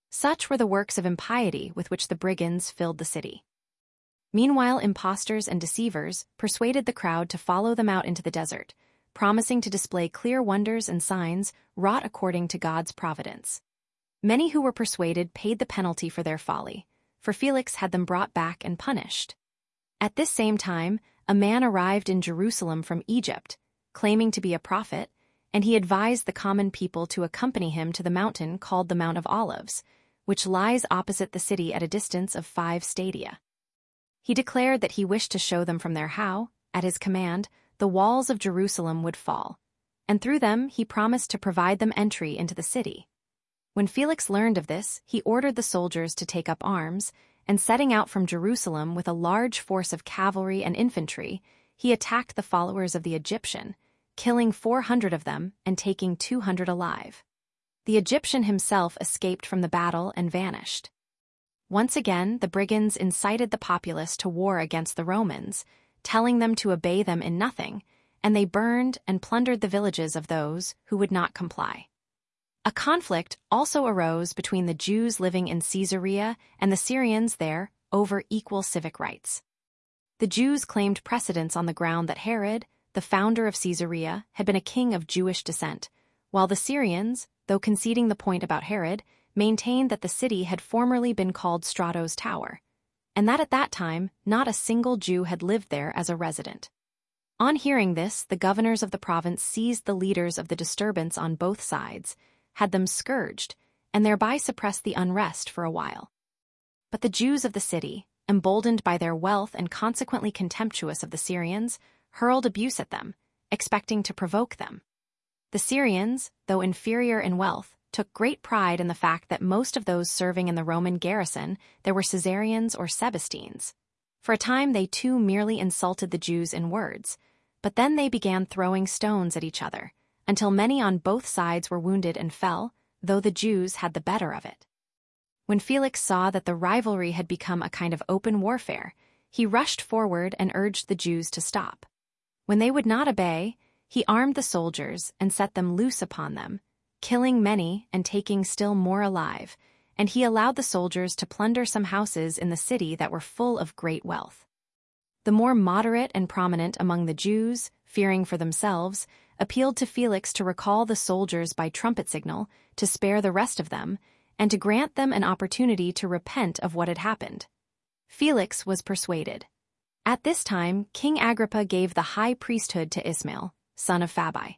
Such were the works of impiety with which the brigands filled the city. Meanwhile, impostors and deceivers persuaded the crowd to follow them out into the desert, promising to display clear wonders and signs wrought according to God's providence. Many who were persuaded paid the penalty for their folly, for Felix had them brought back and punished. At this same time, a man arrived in Jerusalem from Egypt, claiming to be a prophet, and he advised the common people to accompany him to the mountain called the Mount of Olives, which lies opposite the city at a distance of 5 stadia. He declared that he wished to show them from there how, at his command, the walls of Jerusalem would fall, and through them he promised to provide them entry into the city. When Felix learned of this, he ordered the soldiers to take up arms, and setting out from Jerusalem with a large force of cavalry and infantry, he attacked the followers of the Egyptian, killing 400 of them and taking 200 alive. The Egyptian himself escaped from the battle and vanished. Once again, the brigands incited the populace to war against the Romans, telling them to obey them in nothing, and they burned and plundered the villages of those who would not comply. A conflict also arose between the Jews living in Caesarea and the Syrians there over equal civic rights. The Jews claimed precedence on the ground that Herod, the founder of Caesarea, had been a king of Jewish descent, while the Syrians, though conceding the point about Herod, maintained that the city had formerly been called Strato's Tower, and that at that time not a single Jew had lived there as a resident. On hearing this, the governors of the province seized the leaders of the disturbance on both sides, had them scourged, and thereby suppressed the unrest for a while. But the Jews of the city, emboldened by their wealth and consequently contemptuous of the Syrians, hurled abuse at them, expecting to provoke them. The Syrians, though inferior in wealth, took great pride in the fact that most of those serving in the Roman garrison there were Caesareans or Sebastines. For a time they too merely insulted the Jews in words, but then they began throwing stones at each other, until many on both sides were wounded and fell, though the Jews had the better of it. When Felix saw that the rivalry had become a kind of open warfare, he rushed forward and urged the Jews to stop. When they would not obey, he armed the soldiers and set them loose upon them, killing many and taking still more alive, and he allowed the soldiers to plunder some houses in the city that were full of great wealth. The more moderate and prominent among the Jews, fearing for themselves, appealed to Felix to recall the soldiers by trumpet signal, to spare the rest of them, and to grant them an opportunity to repent of what had happened. Felix was persuaded. At this time, King Agrippa gave the high priesthood to Ismail, son of Fabi.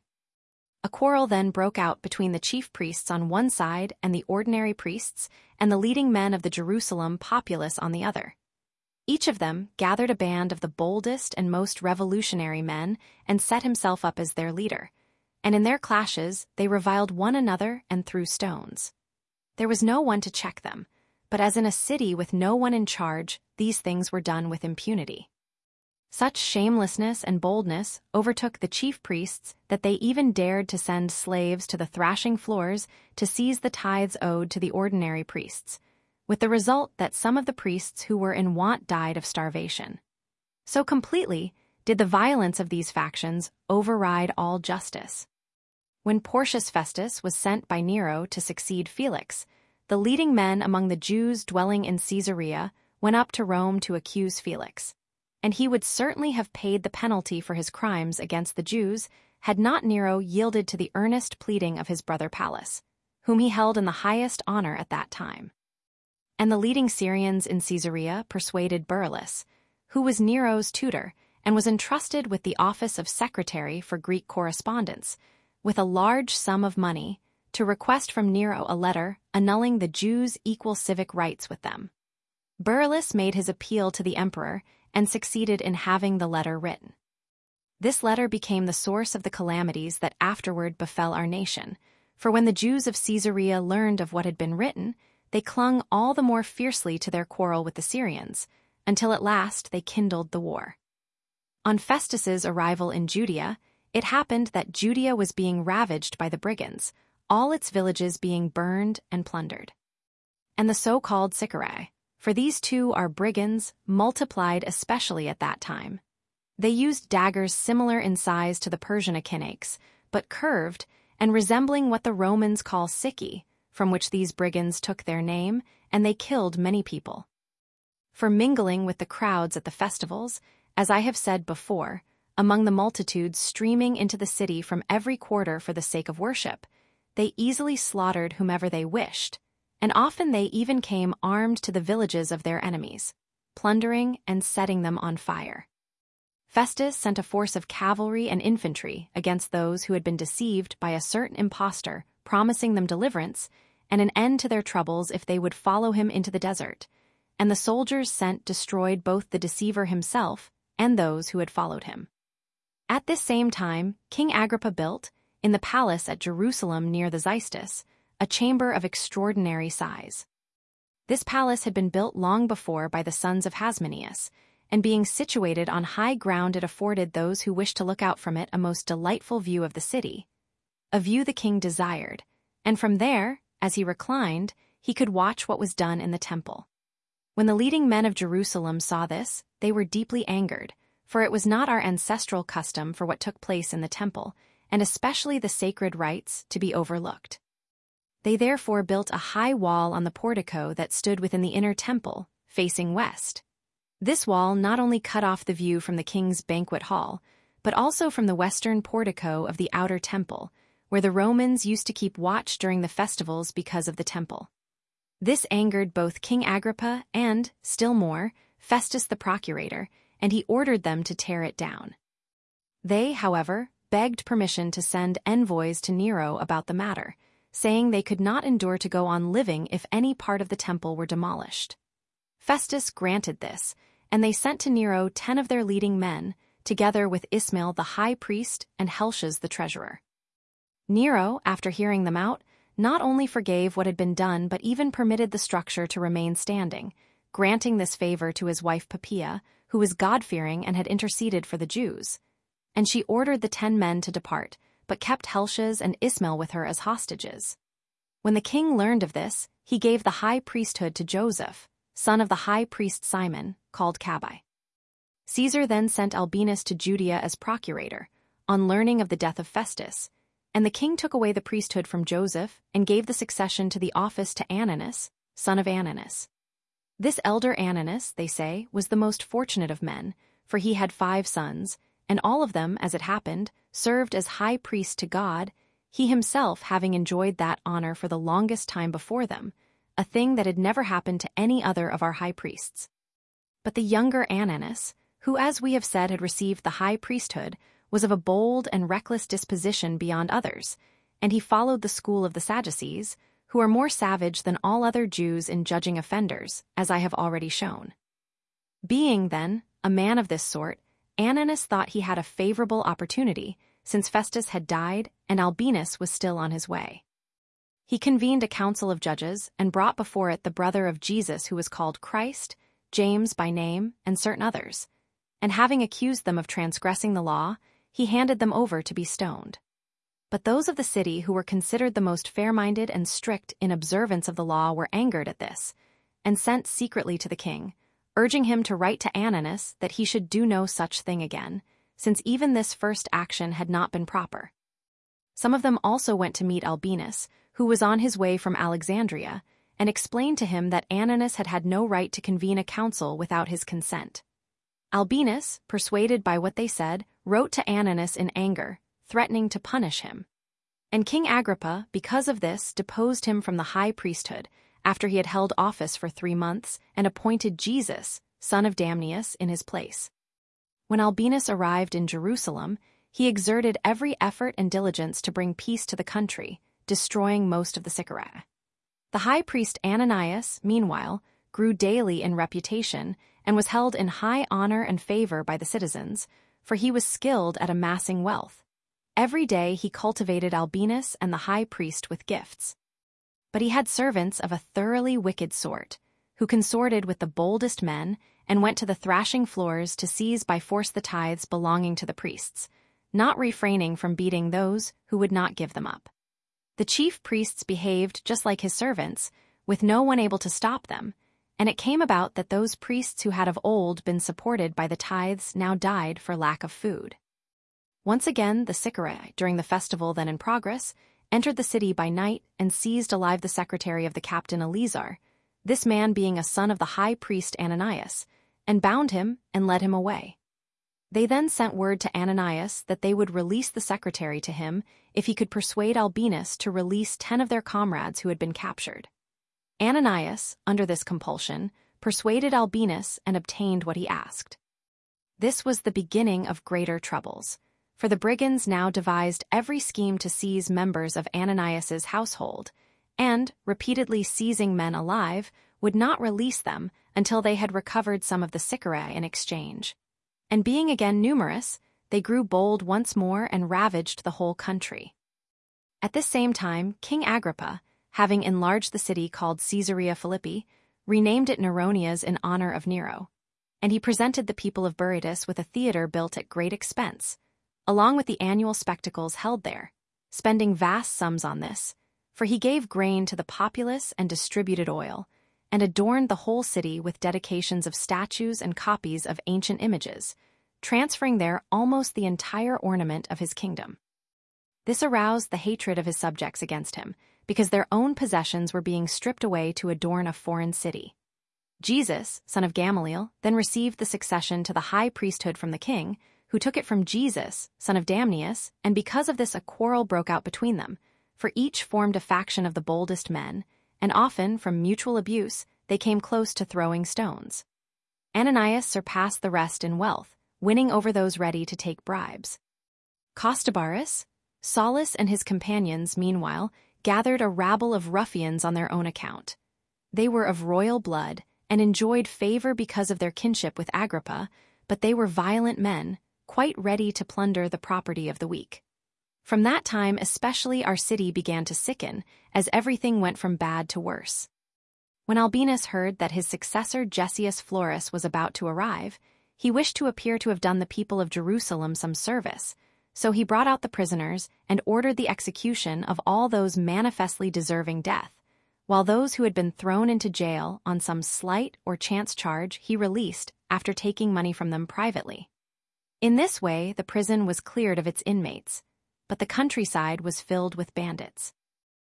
A quarrel then broke out between the chief priests on one side and the ordinary priests and the leading men of the Jerusalem populace on the other. Each of them gathered a band of the boldest and most revolutionary men and set himself up as their leader, and in their clashes they reviled one another and threw stones. There was no one to check them, but as in a city with no one in charge, these things were done with impunity. Such shamelessness and boldness overtook the chief priests that they even dared to send slaves to the thrashing floors to seize the tithes owed to the ordinary priests, with the result that some of the priests who were in want died of starvation. So completely did the violence of these factions override all justice. When Porcius Festus was sent by Nero to succeed Felix, the leading men among the Jews dwelling in Caesarea went up to Rome to accuse Felix, and he would certainly have paid the penalty for his crimes against the Jews had not Nero yielded to the earnest pleading of his brother Pallas, whom he held in the highest honor at that time. And the leading Syrians in Caesarea persuaded Burrus, who was Nero's tutor and was entrusted with the office of secretary for Greek correspondence, with a large sum of money, to request from Nero a letter annulling the Jews' equal civic rights with them. Burrus made his appeal to the emperor and succeeded in having the letter written. This letter became the source of the calamities that afterward befell our nation, for when the Jews of Caesarea learned of what had been written, they clung all the more fiercely to their quarrel with the Syrians, until at last they kindled the war. On Festus's arrival in Judea, it happened that Judea was being ravaged by the brigands, all its villages being burned and plundered. And the so-called Sicarii, for these too are brigands, multiplied especially at that time. They used daggers similar in size to the Persian echinakes, but curved and resembling what the Romans call sicci, from which these brigands took their name, and they killed many people. For mingling with the crowds at the festivals, as I have said before, among the multitudes streaming into the city from every quarter for the sake of worship, they easily slaughtered whomever they wished, and often they even came armed to the villages of their enemies, plundering and setting them on fire. Festus sent a force of cavalry and infantry against those who had been deceived by a certain impostor, promising them deliverance and an end to their troubles if they would follow him into the desert, and the soldiers sent destroyed both the deceiver himself and those who had followed him. At this same time, King Agrippa built, in the palace at Jerusalem near the Xystus, a chamber of extraordinary size. This palace had been built long before by the sons of Hasmoneus, and being situated on high ground it afforded those who wished to look out from it a most delightful view of the city, a view the king desired, and from there, as he reclined, he could watch what was done in the temple. When the leading men of Jerusalem saw this, they were deeply angered, for it was not our ancestral custom for what took place in the temple, and especially the sacred rites, to be overlooked. They therefore built a high wall on the portico that stood within the inner temple, facing west. This wall not only cut off the view from the king's banquet hall, but also from the western portico of the outer temple, where the Romans used to keep watch during the festivals because of the temple. This angered both King Agrippa and, still more, Festus the procurator, and he ordered them to tear it down. They, however, begged permission to send envoys to Nero about the matter, saying they could not endure to go on living if any part of the temple were demolished. Festus granted this, and they sent to Nero 10 of their leading men, together with Ismail the high priest and Helcias the treasurer. Nero, after hearing them out, not only forgave what had been done but even permitted the structure to remain standing, granting this favor to his wife Poppaea, who was God-fearing and had interceded for the Jews. And she ordered the 10 men to depart, but kept Helcias and Ismail with her as hostages. When the king learned of this, he gave the high priesthood to Joseph, son of the high priest Simon, called Cabbai. Caesar then sent Albinus to Judea as procurator, on learning of the death of Festus, and the king took away the priesthood from Joseph and gave the succession to the office to Ananus, son of Ananus. This elder Ananus, they say, was the most fortunate of men, for he had 5 sons, and all of them, as it happened, served as high priest to God, he himself having enjoyed that honor for the longest time before them, a thing that had never happened to any other of our high priests. But the younger Ananus, who as we have said had received the high priesthood, was of a bold and reckless disposition beyond others, and he followed the school of the Sadducees, who are more savage than all other Jews in judging offenders, as I have already shown. Being, then, a man of this sort, Ananus thought he had a favorable opportunity, since Festus had died and Albinus was still on his way. He convened a council of judges and brought before it the brother of Jesus who was called Christ, James by name, and certain others, and having accused them of transgressing the law, he handed them over to be stoned. But those of the city who were considered the most fair-minded and strict in observance of the law were angered at this, and sent secretly to the king, urging him to write to Ananus that he should do no such thing again, since even this first action had not been proper. Some of them also went to meet Albinus, who was on his way from Alexandria, and explained to him that Ananus had had no right to convene a council without his consent. Albinus, persuaded by what they said, wrote to Ananus in anger, threatening to punish him. And King Agrippa, because of this, deposed him from the high priesthood, after he had held office for 3 months, and appointed Jesus, son of Damnius, in his place. When Albinus arrived in Jerusalem, he exerted every effort and diligence to bring peace to the country, destroying most of the Sicarii. The high priest Ananias, meanwhile, grew daily in reputation and was held in high honor and favor by the citizens, for he was skilled at amassing wealth. Every day he cultivated Albinus and the high priest with gifts. But he had servants of a thoroughly wicked sort, who consorted with the boldest men and went to the thrashing floors to seize by force the tithes belonging to the priests, not refraining from beating those who would not give them up. The chief priests behaved just like his servants, with no one able to stop them, and it came about that those priests who had of old been supported by the tithes now died for lack of food. Once again the Sicarii, during the festival then in progress, entered the city by night and seized alive the secretary of the captain Eleazar, this man being a son of the high priest Ananias, and bound him and led him away. They then sent word to Ananias that they would release the secretary to him if he could persuade Albinus to release 10 of their comrades who had been captured. Ananias, under this compulsion, persuaded Albinus and obtained what he asked. This was the beginning of greater troubles, for the brigands now devised every scheme to seize members of Ananias's household, and, repeatedly seizing men alive, would not release them until they had recovered some of the Sicarii in exchange. And being again numerous, they grew bold once more and ravaged the whole country. At this same time, King Agrippa, having enlarged the city called Caesarea Philippi, renamed it Neronias in honor of Nero, and he presented the people of Berytus with a theater built at great expense, along with the annual spectacles held there, spending vast sums on this, for he gave grain to the populace and distributed oil, and adorned the whole city with dedications of statues and copies of ancient images, transferring there almost the entire ornament of his kingdom. This aroused the hatred of his subjects against him, because their own possessions were being stripped away to adorn a foreign city. Jesus, son of Gamaliel, then received the succession to the high priesthood from the king, who took it from Jesus, son of Damnius, and because of this a quarrel broke out between them, for each formed a faction of the boldest men, and often, from mutual abuse, they came close to throwing stones. Ananias surpassed the rest in wealth, winning over those ready to take bribes. Costobarus, Saulus and his companions, meanwhile, gathered a rabble of ruffians on their own account. They were of royal blood and enjoyed favor because of their kinship with Agrippa, but they were violent men, quite ready to plunder the property of the weak. From that time especially our city began to sicken, as everything went from bad to worse. When Albinus heard that his successor Gessius Florus was about to arrive, he wished to appear to have done the people of Jerusalem some service, so he brought out the prisoners and ordered the execution of all those manifestly deserving death, while those who had been thrown into jail on some slight or chance charge he released after taking money from them privately. In this way the prison was cleared of its inmates, but the countryside was filled with bandits.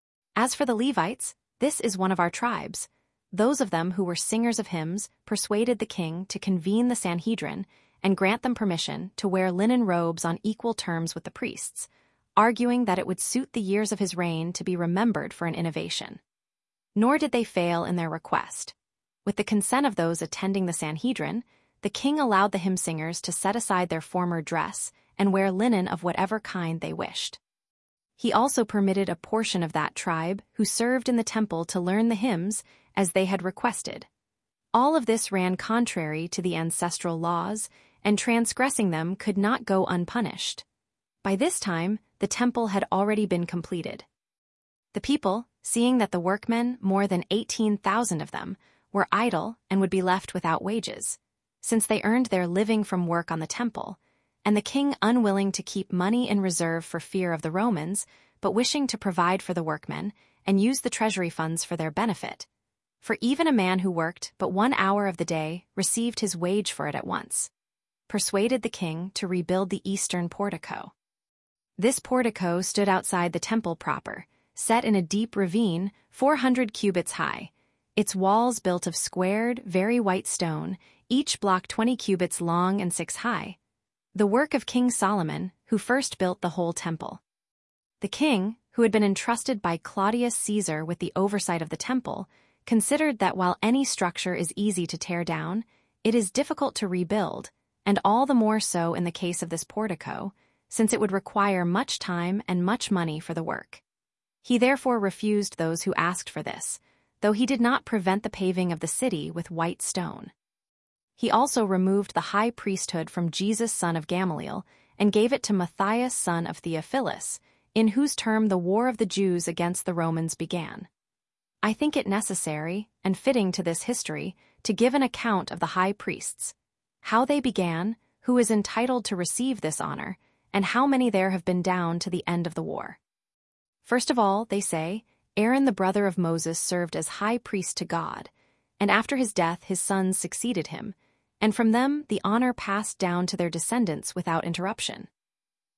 As for the Levites, this is one of our tribes. Those of them who were singers of hymns persuaded the king to convene the Sanhedrin and grant them permission to wear linen robes on equal terms with the priests, arguing that it would suit the years of his reign to be remembered for an innovation. Nor did they fail in their request. With the consent of those attending the Sanhedrin, the king allowed the hymn singers to set aside their former dress and wear linen of whatever kind they wished. He also permitted a portion of that tribe who served in the temple to learn the hymns as they had requested. All of this ran contrary to the ancestral laws, and transgressing them could not go unpunished. By this time, the temple had already been completed. The people, seeing that the workmen, more than 18,000 of them, were idle and would be left without wages, since they earned their living from work on the temple, and the king unwilling to keep money in reserve for fear of the Romans, but wishing to provide for the workmen and use the treasury funds for their benefit. For even a man who worked but 1 hour of the day received his wage for it at once, persuaded the king to rebuild the eastern portico. This portico stood outside the temple proper, set in a deep ravine 400 cubits high, its walls built of squared, very white stone, each block 20 cubits long and 6 high, the work of King Solomon, who first built the whole temple. The king, who had been entrusted by Claudius Caesar with the oversight of the temple, considered that while any structure is easy to tear down, it is difficult to rebuild, and all the more so in the case of this portico, since it would require much time and much money for the work. He therefore refused those who asked for this, though he did not prevent the paving of the city with white stone. He also removed the high priesthood from Jesus son of Gamaliel and gave it to Matthias son of Theophilus, in whose term the war of the Jews against the Romans began. I think it necessary, and fitting to this history, to give an account of the high priests, how they began, who is entitled to receive this honor, and how many there have been down to the end of the war. First of all, they say, Aaron the brother of Moses served as high priest to God, and after his death his sons succeeded him, and from them the honor passed down to their descendants without interruption.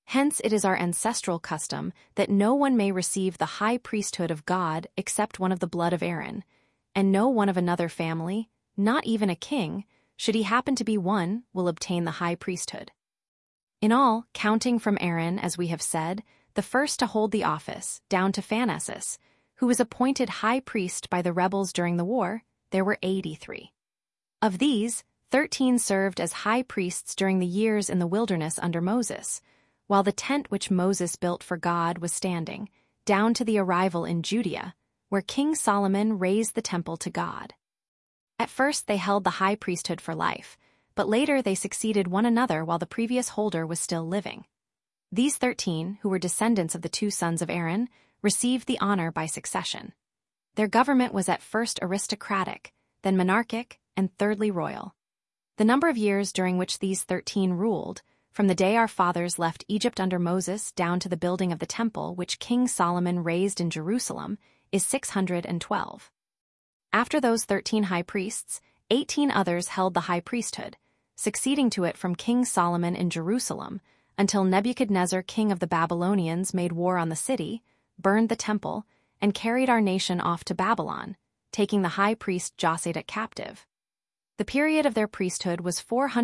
Hence it is our ancestral custom that no one may receive the high priesthood of God except one of the blood of Aaron, and no one of another family, not even a king, should he happen to be one, will obtain the high priesthood. In all, counting from Aaron, as we have said, the first to hold the office, down to Phaneaces, who was appointed high priest by the rebels during the war, there were 83. Of these, 13 served as high priests during the years in the wilderness under Moses, while the tent which Moses built for God was standing, down to the arrival in Judea, where King Solomon raised the temple to God. At first they held the high priesthood for life, but later they succeeded one another while the previous holder was still living. These 13, who were descendants of the 2 sons of Aaron, received the honor by succession. Their government was at first aristocratic, then monarchic, and thirdly royal. The number of years during which these 13 ruled, from the day our fathers left Egypt under Moses down to the building of the temple which King Solomon raised in Jerusalem, is 612. After those 13 high priests, 18 others held the high priesthood, succeeding to it from King Solomon in Jerusalem, until Nebuchadnezzar king of the Babylonians made war on the city, burned the temple, and carried our nation off to Babylon, taking the high priest Josadak captive. The period of their priesthood was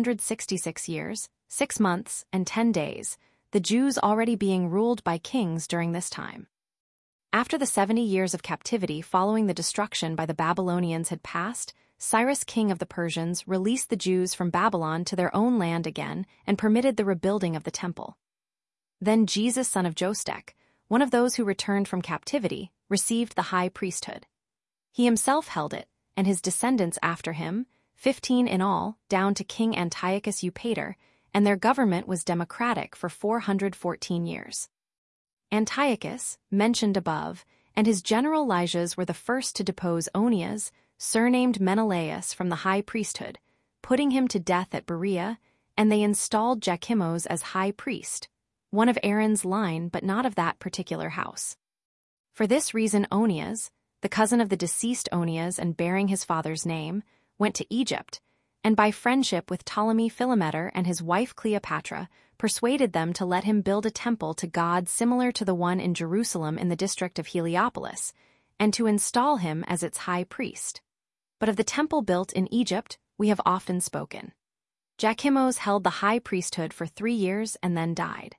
466 years, 6 months, and 10 days, the Jews already being ruled by kings during this time. After the 70 years of captivity following the destruction by the Babylonians had passed, Cyrus king of the Persians released the Jews from Babylon to their own land again and permitted the rebuilding of the temple. Then Jesus son of Josadak, one of those who returned from captivity, received the high priesthood. He himself held it, and his descendants after him, 15 in all, down to King Antiochus Eupator, and their government was democratic for 414 years. Antiochus, mentioned above, and his general Lysias were the first to depose Onias, surnamed Menelaus, from the high priesthood, putting him to death at Berea, and they installed Jachimos as high priest, one of Aaron's line but not of that particular house. For this reason Onias, the cousin of the deceased Onias and bearing his father's name, went to Egypt, and by friendship with Ptolemy Philometor and his wife Cleopatra, persuaded them to let him build a temple to God similar to the one in Jerusalem in the district of Heliopolis, and to install him as its high priest. But of the temple built in Egypt we have often spoken. Jachimos held the high priesthood for 3 years and then died.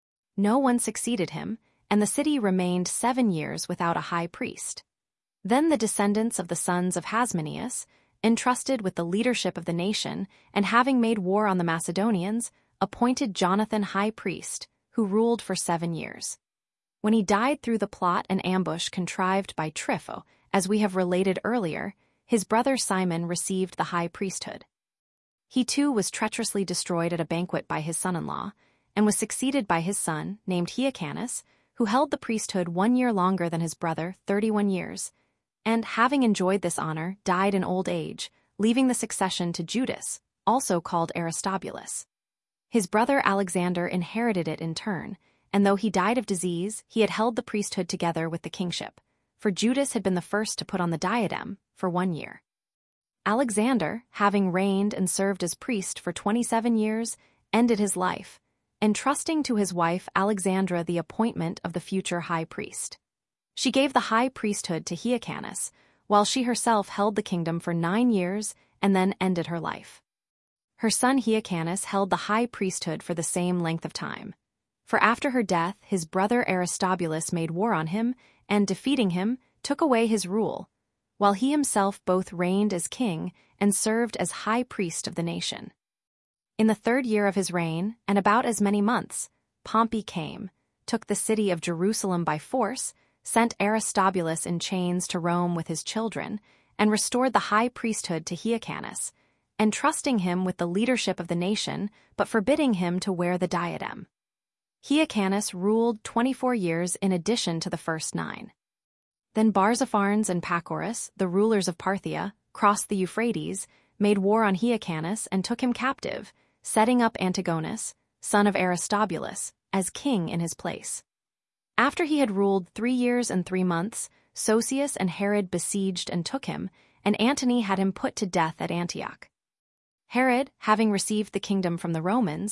No one succeeded him, and the city remained 7 years without a high priest. Then the descendants of the sons of Hasmoneus, entrusted with the leadership of the nation, and having made war on the Macedonians, appointed Jonathan high priest, who ruled for 7 years. When he died through the plot and ambush contrived by Trypho, as we have related earlier, his brother Simon received the high priesthood. He too was treacherously destroyed at a banquet by his son-in-law, and was succeeded by his son, named Hyrcanus, who held the priesthood 1 year longer than his brother, 31 years, and, having enjoyed this honor, died in old age, leaving the succession to Judas, also called Aristobulus. His brother Alexander inherited it in turn, and though he died of disease, he had held the priesthood together with the kingship, for Judas had been the first to put on the diadem, for 1 year. Alexander, having reigned and served as priest for 27 years, ended his life, entrusting to his wife Alexandra the appointment of the future high priest. She gave the high priesthood to Hyrcanus, while she herself held the kingdom for 9 years and then ended her life. Her son Hyrcanus held the high priesthood for the same length of time. For after her death, his brother Aristobulus made war on him, and, defeating him, took away his rule, while he himself both reigned as king and served as high priest of the nation. In the 3rd year of his reign, and about as many months, Pompey came, took the city of Jerusalem by force, sent Aristobulus in chains to Rome with his children, and restored the high priesthood to Hyrcanus, entrusting him with the leadership of the nation, but forbidding him to wear the diadem. Hyrcanus ruled 24 years in addition to the first 9. Then Barzapharnes and Pacorus, the rulers of Parthia, crossed the Euphrates, made war on Hyrcanus and took him captive, setting up Antigonus, son of Aristobulus, as king in his place. After he had ruled 3 years and 3 months, Sosius and Herod besieged and took him, and Antony had him put to death at Antioch. Herod, having received the kingdom from the Romans,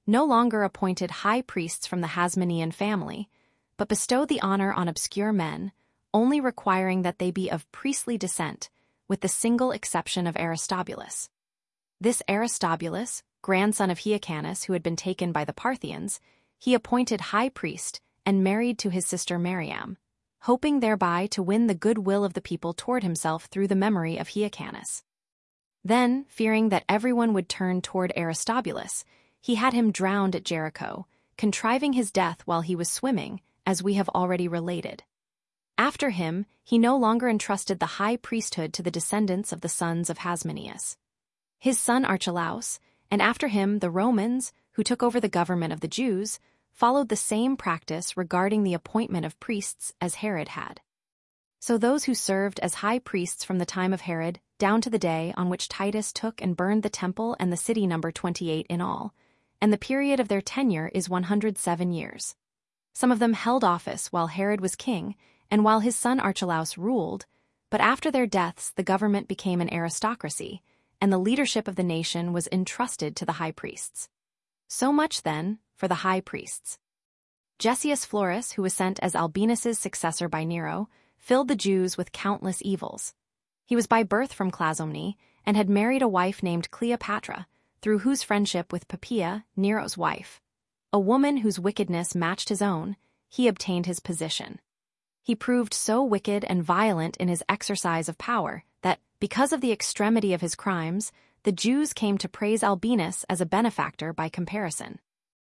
no longer appointed high priests from the Hasmonean family, but bestowed the honor on obscure men, only requiring that they be of priestly descent, with the single exception of Aristobulus. This Aristobulus, grandson of Hyrcanus who had been taken by the Parthians, he appointed high priest and married to his sister Mariam, hoping thereby to win the goodwill of the people toward himself through the memory of Hyrcanus. Then, fearing that everyone would turn toward Aristobulus, he had him drowned at Jericho, contriving his death while he was swimming, as we have already related. After him, he no longer entrusted the high priesthood to the descendants of the sons of Hasmoneus. His son Archelaus, and after him the Romans, who took over the government of the Jews, followed the same practice regarding the appointment of priests as Herod had. So those who served as high priests from the time of Herod down to the day on which Titus took and burned the temple and the city number 28 in all, and the period of their tenure is 107 years. Some of them held office while Herod was king and while his son Archelaus ruled, but after their deaths the government became an aristocracy, and the leadership of the nation was entrusted to the high priests. So much, then, for the high priests. Gessius Florus, who was sent as Albinus's successor by Nero, filled the Jews with countless evils. He was by birth from Clazomne and had married a wife named Cleopatra, through whose friendship with Poppaea, Nero's wife, a woman whose wickedness matched his own, he obtained his position. He proved so wicked and violent in his exercise of power that, because of the extremity of his crimes, the Jews came to praise Albinus as a benefactor by comparison.